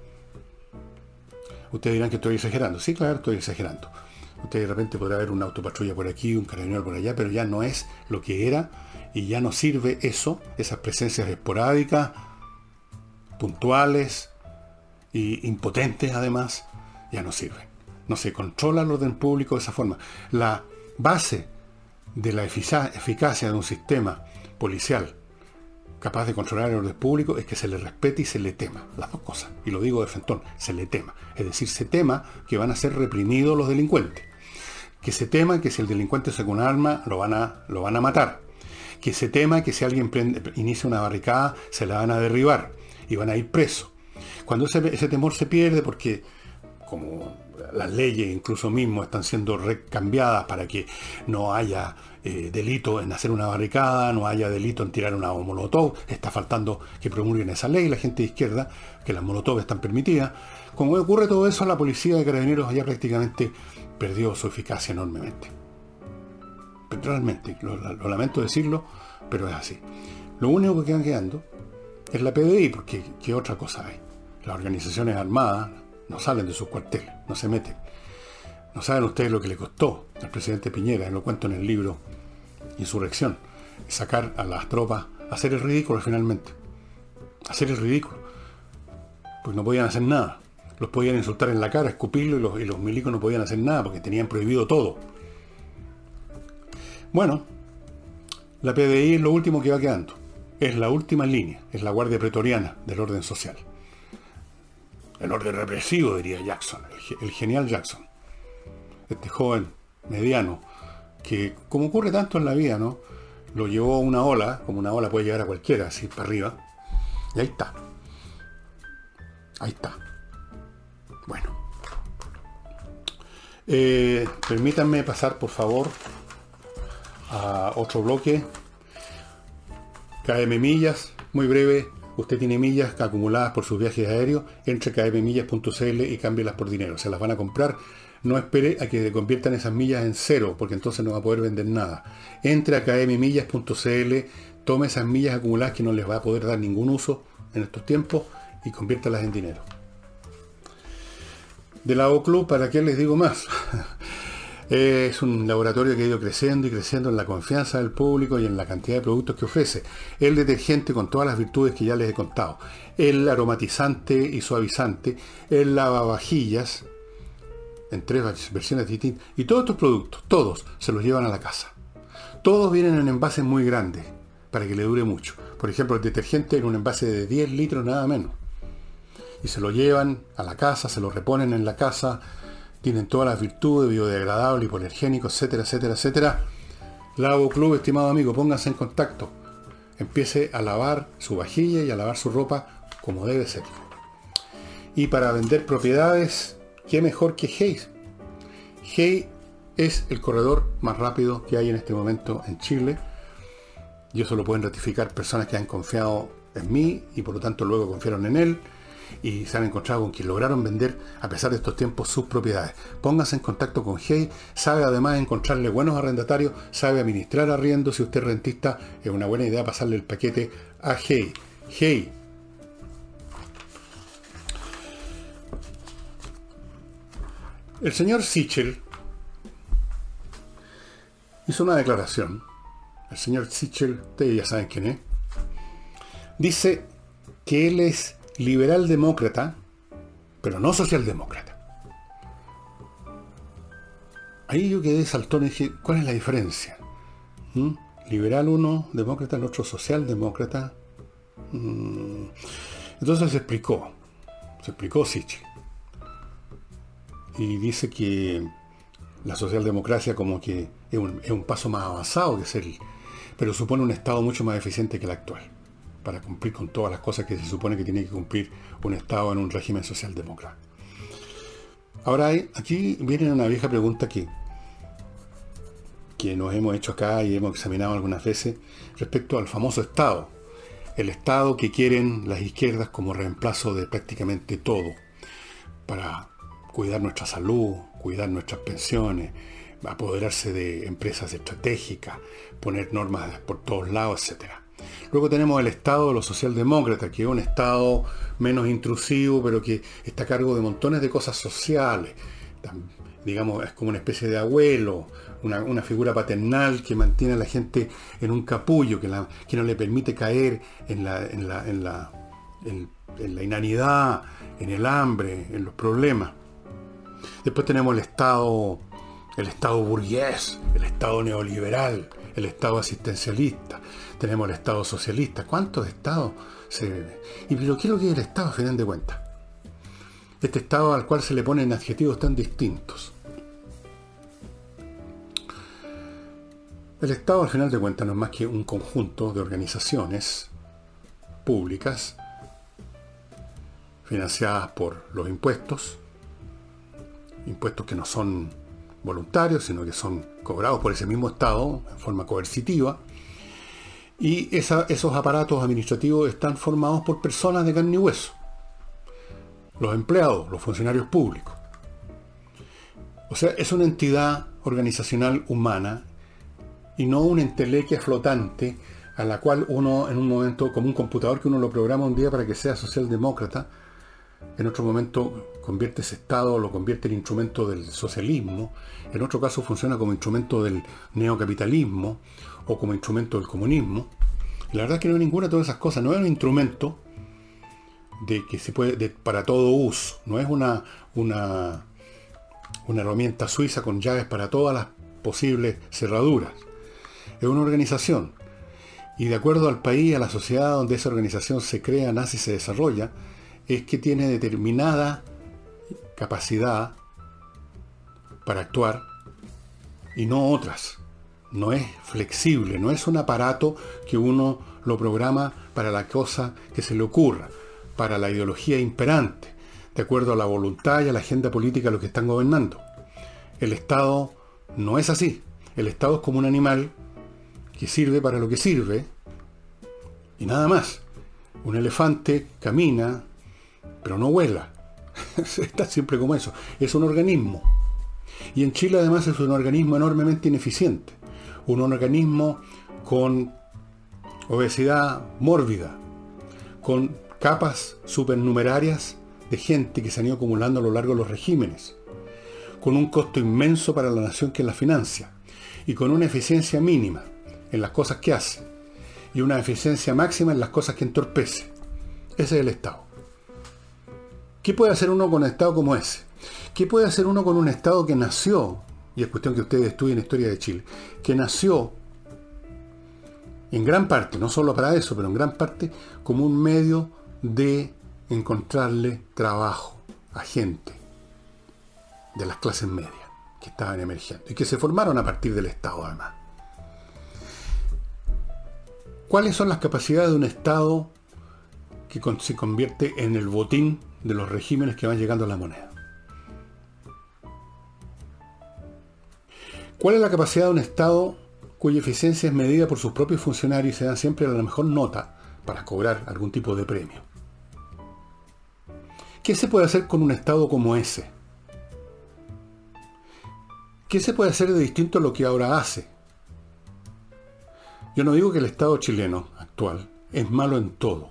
Ustedes dirán que estoy exagerando. Sí, claro, estoy exagerando. Usted de repente podrá haber una autopatrulla por aquí, un carabinero por allá, pero ya no es lo que era y ya no sirve eso, esas presencias esporádicas, puntuales e impotentes además, ya no sirven. No se controla el orden público de esa forma. La base de la eficacia de un sistema policial capaz de controlar el orden público es que se le respete y se le tema, las dos cosas, y lo digo de frentón, se le tema, es decir, se tema que van a ser reprimidos los delincuentes, que se tema que si el delincuente saca un arma lo van a, lo van a matar, que se tema que si alguien prende, inicia una barricada se la van a derribar y van a ir presos. Cuando ese, ese temor se pierde porque como las leyes incluso mismo están siendo recambiadas para que no haya eh, delito en hacer una barricada, no haya delito en tirar una molotov, está faltando que promulguen esa ley la gente de izquierda, que las molotov están permitidas. Como ocurre todo eso, la policía de Carabineros ya prácticamente perdió su eficacia enormemente. Realmente, lo, lo lamento decirlo, pero es así. Lo único que quedan quedando es la P D I, porque ¿qué otra cosa hay? Las organizaciones armadas no salen de sus cuarteles, no se meten. No saben ustedes lo que le costó al presidente Piñera, lo cuento en el libro Insurrección, sacar a las tropas, hacer el ridículo finalmente. Hacer el ridículo. Pues no podían hacer nada. Los podían insultar en la cara, escupirlo, y los, y los milicos no podían hacer nada porque tenían prohibido todo. Bueno, la P D I es lo último que va quedando. Es la última línea, es la guardia pretoriana del orden social. El orden represivo, diría Jackson, el, el genial Jackson. Este joven mediano, que como ocurre tanto en la vida, ¿no? Lo llevó a una ola, como una ola puede llegar a cualquiera, así para arriba. Y ahí está. Ahí está. Bueno. Eh, permítanme pasar, por favor, a otro bloque. K M Millas, muy breve. Usted tiene millas acumuladas por sus viajes aéreos, entre k m millas punto c l y cámbielas por dinero. Se las van a comprar. No espere a que conviertan esas millas en cero, porque entonces no va a poder vender nada. Entre a k m millas punto c l, tome esas millas acumuladas que no les va a poder dar ningún uso en estos tiempos y conviértalas en dinero. De la O Club, ¿para qué les digo más? Es un laboratorio que ha ido creciendo y creciendo en la confianza del público y en la cantidad de productos que ofrece. El detergente con todas las virtudes que ya les he contado. El aromatizante y suavizante. El lavavajillas en tres versiones distintas. Y todos estos productos, todos, se los llevan a la casa. Todos vienen en envases muy grandes para que le dure mucho. Por ejemplo, el detergente en un envase de diez litros nada menos. Y se lo llevan a la casa, se lo reponen en la casa. Tienen todas las virtudes, biodegradable, hipoalergénico, etcétera, etcétera, etcétera. Lavo Club, estimado amigo, pónganse en contacto. Empiece a lavar su vajilla y a lavar su ropa como debe ser. Y para vender propiedades, ¿qué mejor que Hayes? Hayes es el corredor más rápido que hay en este momento en Chile. Y eso lo pueden ratificar personas que han confiado en mí y por lo tanto luego confiaron en él. y se han encontrado con que lograron vender, a pesar de estos tiempos, sus propiedades. Póngase en contacto con Hey, sabe además encontrarle buenos arrendatarios, sabe administrar arriendo. Si usted es rentista, es una buena idea pasarle el paquete a Hey. Hey. El señor Sichel hizo una declaración. El señor Sichel, ustedes ya saben quién es. Dice que él es liberal demócrata, pero no socialdemócrata. Ahí yo quedé saltón y dije, ¿cuál es la diferencia? ¿Mm? Liberal uno, demócrata, el otro socialdemócrata. ¿Mm? Entonces se explicó. Se explicó Sichel. Y dice que la socialdemocracia como que es un, es un paso más avanzado que ser, pero supone un Estado mucho más eficiente que el actual, para cumplir con todas las cosas que se supone que tiene que cumplir un Estado en un régimen socialdemócrata. Ahora, hay, aquí viene una vieja pregunta que, que nos hemos hecho acá y hemos examinado algunas veces respecto al famoso Estado. El Estado que quieren las izquierdas como reemplazo de prácticamente todo, para cuidar nuestra salud, cuidar nuestras pensiones, apoderarse de empresas estratégicas, poner normas por todos lados, etcétera. Luego tenemos el Estado de los socialdemócratas, que es un Estado menos intrusivo, pero que está a cargo de montones de cosas sociales. Digamos, es como una especie de abuelo, una, una figura paternal que mantiene a la gente en un capullo, que, la, que no le permite caer en la, en la, en la, en, en la inanidad, en el hambre, en los problemas. Después tenemos el Estado, el Estado burgués, el Estado neoliberal, el Estado asistencialista, tenemos el Estado socialista. ¿Cuántos estados se... ¿Y pero qué es lo que es el Estado, a final de cuentas? Este Estado al cual se le ponen adjetivos tan distintos. El Estado, al final de cuentas, no es más que un conjunto de organizaciones públicas financiadas por los impuestos, impuestos que no son voluntarios, sino que son cobrados por ese mismo Estado en forma coercitiva, y esa, esos aparatos administrativos están formados por personas de carne y hueso, los empleados, los funcionarios públicos. O sea, es una entidad organizacional humana y no una entelequia flotante a la cual uno, en un momento, como un computador que uno lo programa un día para que sea socialdemócrata, en otro momento convierte ese Estado, lo convierte en instrumento del socialismo, en otro caso funciona como instrumento del neocapitalismo o como instrumento del comunismo. Y la verdad es que no hay ninguna de todas esas cosas, no es un instrumento de que se puede de, para todo uso, no es una, una, una herramienta suiza con llaves para todas las posibles cerraduras. Es una organización, y de acuerdo al país, a la sociedad donde esa organización se crea, nace y se desarrolla, es que tiene determinada capacidad para actuar y no otras. No es flexible, no es un aparato que uno lo programa para la cosa que se le ocurra, para la ideología imperante, de acuerdo a la voluntad y a la agenda política de los que están gobernando. El Estado no es así. El Estado es como un animal que sirve para lo que sirve y nada más. Un elefante camina, pero no vuela. Está siempre como eso. Es un organismo. Y en Chile además es un organismo enormemente ineficiente. Un organismo con obesidad mórbida, con capas supernumerarias de gente que se han ido acumulando a lo largo de los regímenes, con un costo inmenso para la nación que la financia, y con una eficiencia mínima en las cosas que hace, y una eficiencia máxima en las cosas que entorpece. Ese es el Estado. ¿Qué puede hacer uno con un Estado como ese? ¿Qué puede hacer uno con un Estado que nació, y es cuestión que ustedes estudien historia de Chile, que nació en gran parte, no solo para eso, pero en gran parte, como un medio de encontrarle trabajo a gente de las clases medias que estaban emergiendo y que se formaron a partir del Estado además? ¿Cuáles son las capacidades de un Estado que se convierte en el botín de los regímenes que van llegando a la moneda? ¿Cuál es la capacidad de un Estado cuya eficiencia es medida por sus propios funcionarios y se dan siempre la mejor nota para cobrar algún tipo de premio? ¿Qué se puede hacer con un Estado como ese? ¿Qué se puede hacer de distinto a lo que ahora hace? Yo no digo que el Estado chileno actual es malo en todo.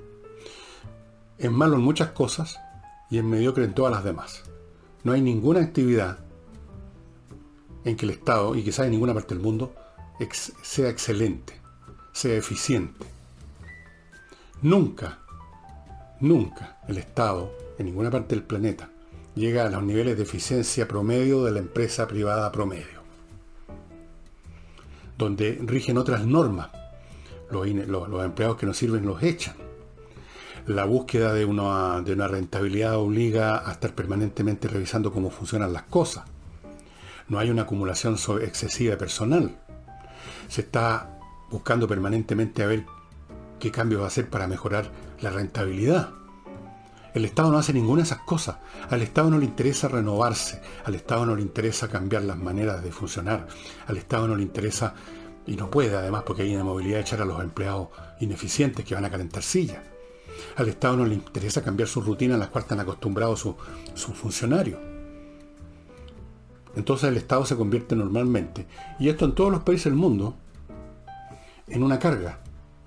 Es malo en muchas cosas y es mediocre en todas las demás. No hay ninguna actividad en que el Estado, y quizás en ninguna parte del mundo, ex- sea excelente, sea eficiente. Nunca, nunca el Estado, en ninguna parte del planeta, llega a los niveles de eficiencia promedio de la empresa privada promedio, donde rigen otras normas. Los, los, los empleados que no sirven los echan. La búsqueda de una, de una rentabilidad obliga a estar permanentemente revisando cómo funcionan las cosas. No hay una acumulación excesiva de personal. Se está buscando permanentemente a ver qué cambios va a hacer para mejorar la rentabilidad. El Estado no hace ninguna de esas cosas. Al Estado no le interesa renovarse. Al Estado no le interesa cambiar las maneras de funcionar. Al Estado no le interesa, y no puede además porque hay una movilidad de echar a los empleados ineficientes que van a calentar sillas. Al Estado no le interesa cambiar sus rutinas a las cuales están acostumbrados sus su funcionarios. Entonces el Estado se convierte normalmente, y esto en todos los países del mundo, en una carga.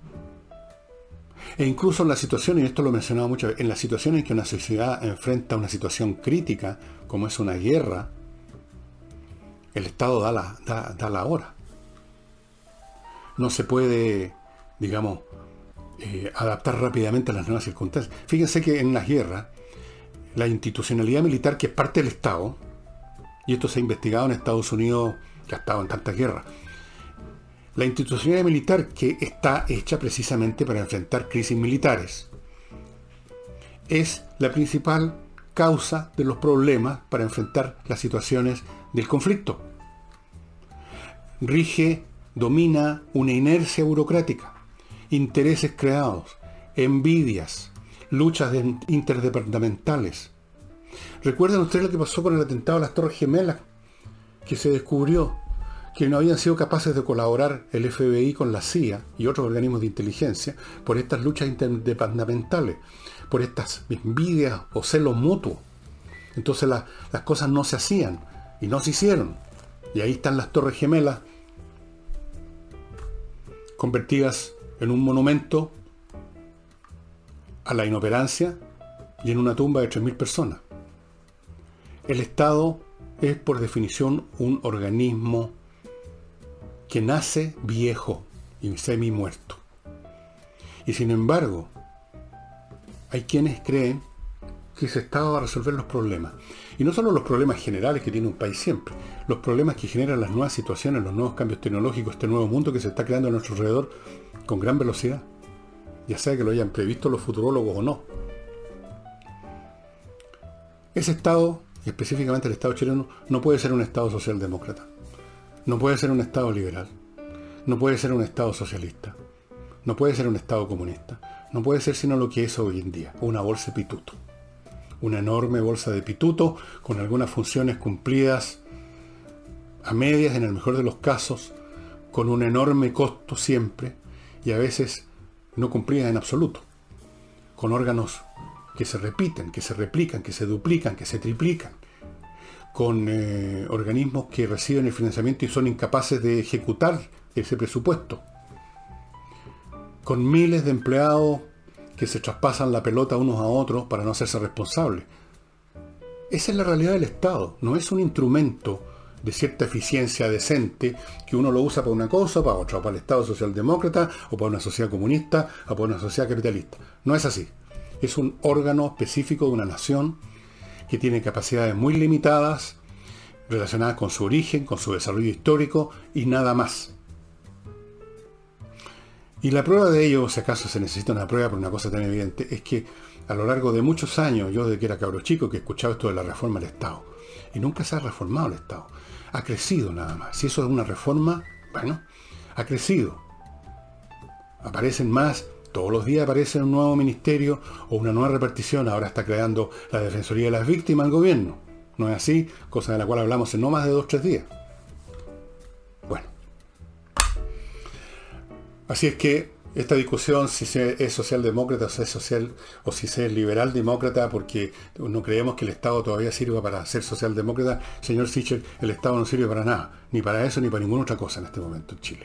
E incluso en la situación, y esto lo he mencionado muchas veces, en las situaciones en que una sociedad enfrenta una situación crítica, como es una guerra, el Estado da la, da, da la hora. No se puede, digamos, eh, adaptar rápidamente a las nuevas circunstancias. Fíjense que en las guerras, la institucionalidad militar, que es parte del Estado, y esto se ha investigado en Estados Unidos, que ha estado en tantas guerras, la institucionalidad militar que está hecha precisamente para enfrentar crisis militares es la principal causa de los problemas para enfrentar las situaciones del conflicto. Rige, domina una inercia burocrática, intereses creados, envidias, luchas de interdepartamentales. ¿Recuerdan ustedes lo que pasó con el atentado a las Torres Gemelas? Que se descubrió que no habían sido capaces de colaborar el F B I con la C I A y otros organismos de inteligencia por estas luchas interdepartamentales, por estas envidias o celos mutuos. Entonces la, las cosas no se hacían y no se hicieron. Y ahí están las Torres Gemelas convertidas en un monumento a la inoperancia y en una tumba de tres mil personas. El Estado es por definición un organismo que nace viejo y semi muerto. Y sin embargo, hay quienes creen que ese Estado va a resolver los problemas. Y no solo los problemas generales que tiene un país siempre, los problemas que generan las nuevas situaciones, los nuevos cambios tecnológicos, este nuevo mundo que se está creando a nuestro alrededor con gran velocidad, ya sea que lo hayan previsto los futurólogos o no. Ese Estado, específicamente el Estado chileno, no puede ser un Estado socialdemócrata, no puede ser un Estado liberal, no puede ser un Estado socialista, no puede ser un Estado comunista, no puede ser sino lo que es hoy en día, una bolsa de pituto. Una enorme bolsa de pituto con algunas funciones cumplidas a medias en el mejor de los casos, con un enorme costo siempre y a veces no cumplidas en absoluto, con órganos que se repiten, que se replican, que se duplican, que se triplican, con eh, organismos que reciben el financiamiento y son incapaces de ejecutar ese presupuesto, con miles de empleados que se traspasan la pelota unos a otros para no hacerse responsables. Esa es la realidad del Estado, no es un instrumento de cierta eficiencia decente que uno lo usa para una cosa o para otra, o para el Estado socialdemócrata, o para una sociedad comunista, o para una sociedad capitalista. No es así. Es un órgano específico de una nación que tiene capacidades muy limitadas relacionadas con su origen, con su desarrollo histórico y nada más. Y la prueba de ello, si acaso se necesita una prueba por una cosa tan evidente, es que a lo largo de muchos años, yo desde que era cabro chico, que he escuchado esto de la reforma del Estado, y nunca se ha reformado el Estado, ha crecido nada más. Si eso es una reforma, bueno, ha crecido. Aparecen más, todos los días aparece un nuevo ministerio o una nueva repartición, ahora está creando la Defensoría de las Víctimas el gobierno. ¿No es así? Cosa de la cual hablamos en no más de dos o tres días. Bueno. Así es que esta discusión si se es socialdemócrata o si es social o si se es liberal demócrata, porque no creemos que el Estado todavía sirva para ser socialdemócrata. Señor Sichel, el Estado no sirve para nada, ni para eso ni para ninguna otra cosa en este momento en Chile.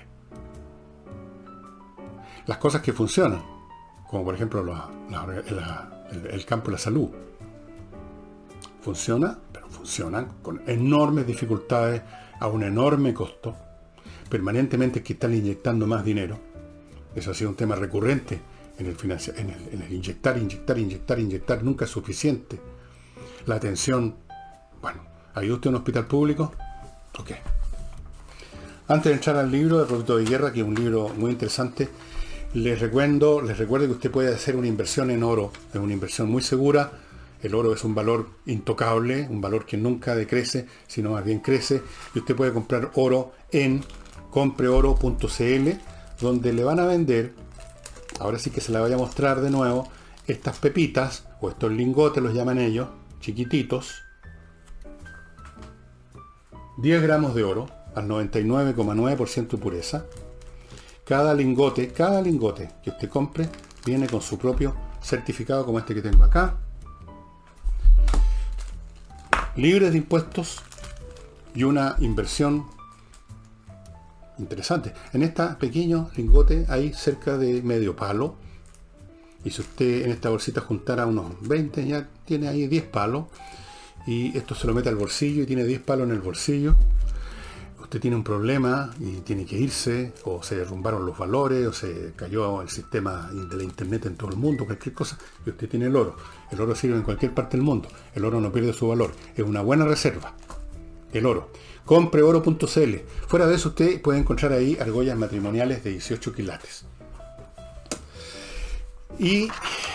Las cosas que funcionan, como por ejemplo la, la, la, el, el campo de la salud, funciona, pero funcionan con enormes dificultades, a un enorme costo. Permanentemente que están inyectando más dinero. Eso ha sido un tema recurrente en el, financia, en el, en el inyectar, inyectar, inyectar, inyectar. Nunca es suficiente. La atención, bueno, ¿ha ido usted a un hospital público? Ok. Antes de entrar al libro de Producto de Guerra, que es un libro muy interesante, les recuerdo, les recuerdo que usted puede hacer una inversión en oro. Es una inversión muy segura. El oro es un valor intocable, un valor que nunca decrece, sino más bien crece. Y usted puede comprar oro en compre oro punto c l, donde le van a vender, ahora sí que se la voy a mostrar de nuevo, estas pepitas, o estos lingotes los llaman ellos, chiquititos, diez gramos de oro, al noventa y nueve coma nueve por ciento de pureza. Cada lingote, cada lingote que usted compre, viene con su propio certificado, como este que tengo acá, libres de impuestos y una inversión interesante. En este pequeño lingote hay cerca de medio palo, y si usted en esta bolsita juntara unos veinte, ya tiene ahí diez palos, y esto se lo mete al bolsillo y tiene diez palos en el bolsillo. Usted tiene un problema y tiene que irse, o se derrumbaron los valores, o se cayó el sistema de la internet en todo el mundo, cualquier cosa, y usted tiene el oro. El oro sirve en cualquier parte del mundo. El oro no pierde su valor. Es una buena reserva. El oro. compre oro punto c l. Fuera de eso, usted puede encontrar ahí argollas matrimoniales de dieciocho quilates. Y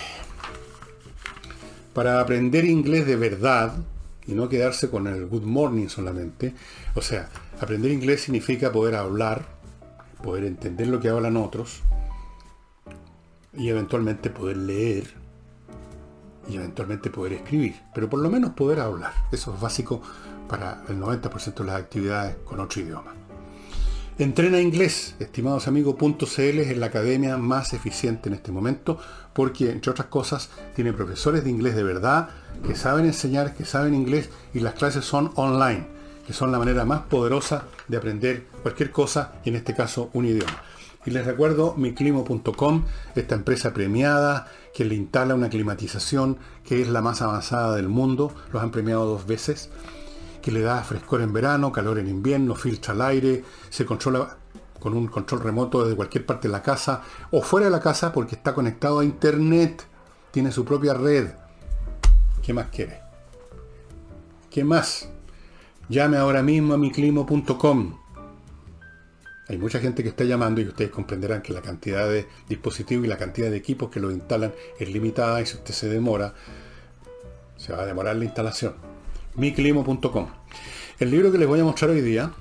para aprender inglés de verdad, y no quedarse con el good morning solamente, o sea, aprender inglés significa poder hablar, poder entender lo que hablan otros, y eventualmente poder leer, y eventualmente poder escribir, pero por lo menos poder hablar. Eso es básico para el noventa por ciento de las actividades con otro idioma. Entrena Inglés, estimados amigos, .cl es la academia más eficiente en este momento, porque entre otras cosas tiene profesores de inglés de verdad que saben enseñar, que saben inglés, y las clases son online, que son la manera más poderosa de aprender cualquier cosa, y en este caso un idioma. Y les recuerdo miclimo punto com, esta empresa premiada que le instala una climatización que es la más avanzada del mundo, los han premiado dos veces, que le da frescor en verano, calor en invierno, filtra el aire, se controla con un control remoto desde cualquier parte de la casa o fuera de la casa porque está conectado a internet, tiene su propia red. ¿Qué más quiere? ¿Qué más? Llame ahora mismo a miclimo punto com. Hay mucha gente que está llamando y ustedes comprenderán que la cantidad de dispositivos y la cantidad de equipos que lo instalan es limitada, y si usted se demora, se va a demorar la instalación. miclimo punto com. El libro que les voy a mostrar hoy día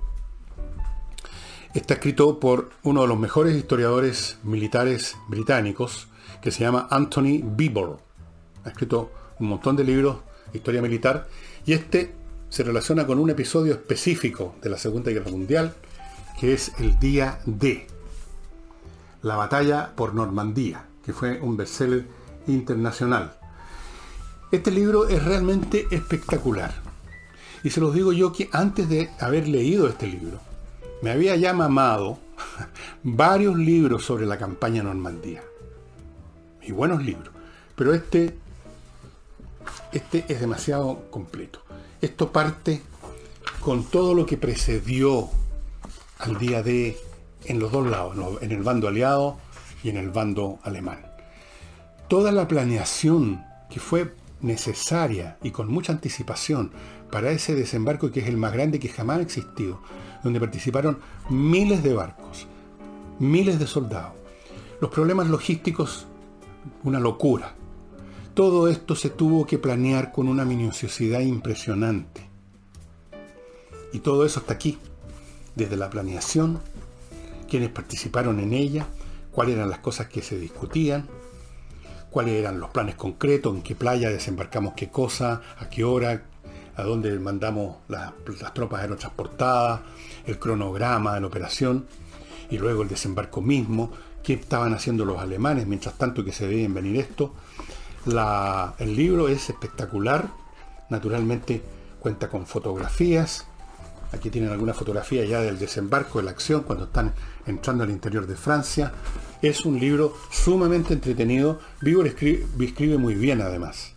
está escrito por uno de los mejores historiadores militares británicos, que se llama Anthony Beevor. Ha escrito un montón de libros de historia militar, y este se relaciona con un episodio específico de la Segunda Guerra Mundial, que es el día D, la batalla por Normandía, que fue un bestseller internacional. Este libro es realmente espectacular. Y se los digo yo que antes de haber leído este libro, me había ya mamado varios libros sobre la campaña Normandía. Y buenos libros. Pero este, este es demasiado completo. Esto parte con todo lo que precedió al día D en los dos lados, en el bando aliado y en el bando alemán. Toda la planeación que fue necesaria y con mucha anticipación para ese desembarco, que es el más grande que jamás ha existido, donde participaron miles de barcos, miles de soldados. Los problemas logísticos, una locura. Todo esto se tuvo que planear con una minuciosidad impresionante. Y todo eso está aquí, desde la planeación, quienes participaron en ella, cuáles eran las cosas que se discutían, cuáles eran los planes concretos, en qué playa desembarcamos qué cosa, a qué hora, a dónde mandamos las, las tropas aerotransportadas, el cronograma de la operación, y luego el desembarco mismo, qué estaban haciendo los alemanes mientras tanto que se veían venir esto. La, el libro es espectacular, naturalmente cuenta con fotografías. Aquí tienen alguna fotografía ya del desembarco, de la acción, cuando están entrando al interior de Francia. Es un libro sumamente entretenido. Biber escribe, escribe muy bien además.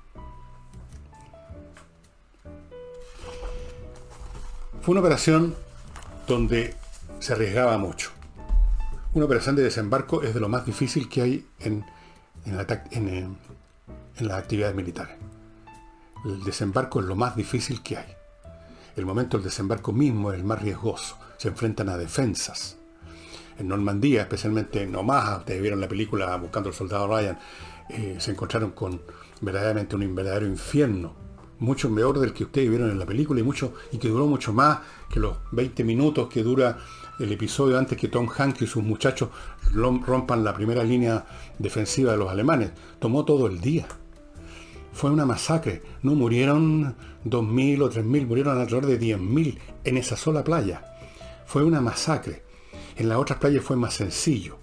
Fue una operación donde se arriesgaba mucho. Una operación de desembarco es de lo más difícil que hay en, en, la, en, en las actividades militares. El desembarco es lo más difícil que hay. El momento del desembarco mismo es el más riesgoso. Se enfrentan a defensas. En Normandía, especialmente en Omaha, ustedes vieron la película Buscando al Soldado Ryan, eh, se encontraron con verdaderamente un verdadero infierno. Mucho peor del que ustedes vieron en la película y, mucho, y que duró mucho más que los veinte minutos que dura el episodio antes que Tom Hanks y sus muchachos rompan la primera línea defensiva de los alemanes. Tomó todo el día. Fue una masacre. No murieron dos mil o tres mil, murieron alrededor de diez mil en esa sola playa. Fue una masacre. En las otras playas fue más sencillo.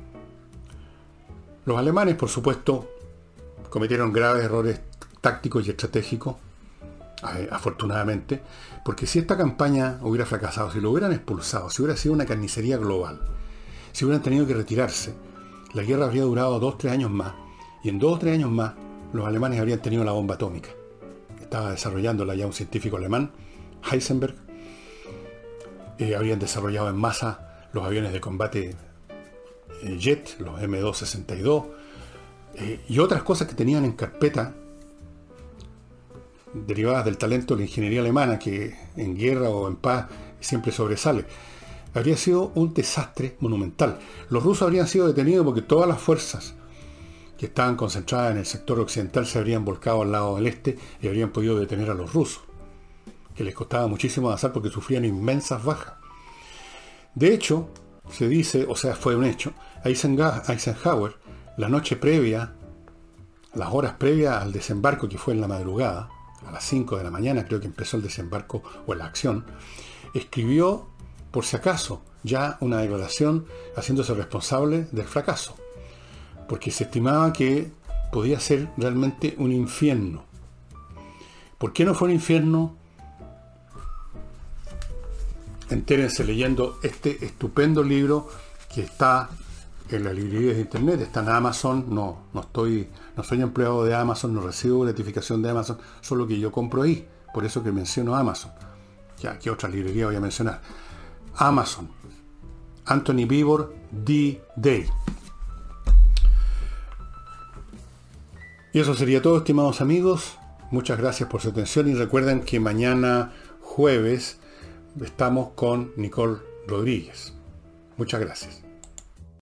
Los alemanes, por supuesto, cometieron graves errores tácticos y estratégicos, afortunadamente, porque si esta campaña hubiera fracasado, si lo hubieran expulsado, si hubiera sido una carnicería global, si hubieran tenido que retirarse, la guerra habría durado dos o tres años más, y en dos o tres años más los alemanes habrían tenido la bomba atómica. Estaba desarrollándola ya un científico alemán, Heisenberg. Eh, habrían desarrollado en masa los aviones de combate eh, jet, los eme dos sesenta y dos, eh, y otras cosas que tenían en carpeta, derivadas del talento de la ingeniería alemana, que en guerra o en paz siempre sobresale. Habría sido un desastre monumental. Los rusos habrían sido detenidos porque todas las fuerzas que estaban concentradas en el sector occidental se habrían volcado al lado del este y habrían podido detener a los rusos, que les costaba muchísimo avanzar porque sufrían inmensas bajas. De hecho, se dice, o sea, fue un hecho, Eisenhower, la noche previa, las horas previas al desembarco, que fue en la madrugada, a las cinco de la mañana creo que empezó el desembarco o la acción, escribió, por si acaso, ya una declaración haciéndose responsable del fracaso, porque se estimaba que podía ser realmente un infierno. ¿Por qué no fue un infierno? Entérense leyendo este estupendo libro que está en las librerías de internet, está en Amazon. No, no estoy, no soy empleado de Amazon, no recibo gratificación de Amazon, solo que yo compro ahí, por eso que menciono Amazon. Ya, ¿qué otra librería voy a mencionar? Amazon, Anthony Beevor, D-Day. Y eso sería todo, estimados amigos. Muchas gracias por su atención y recuerden que mañana jueves estamos con Nicole Rodríguez. Muchas gracias.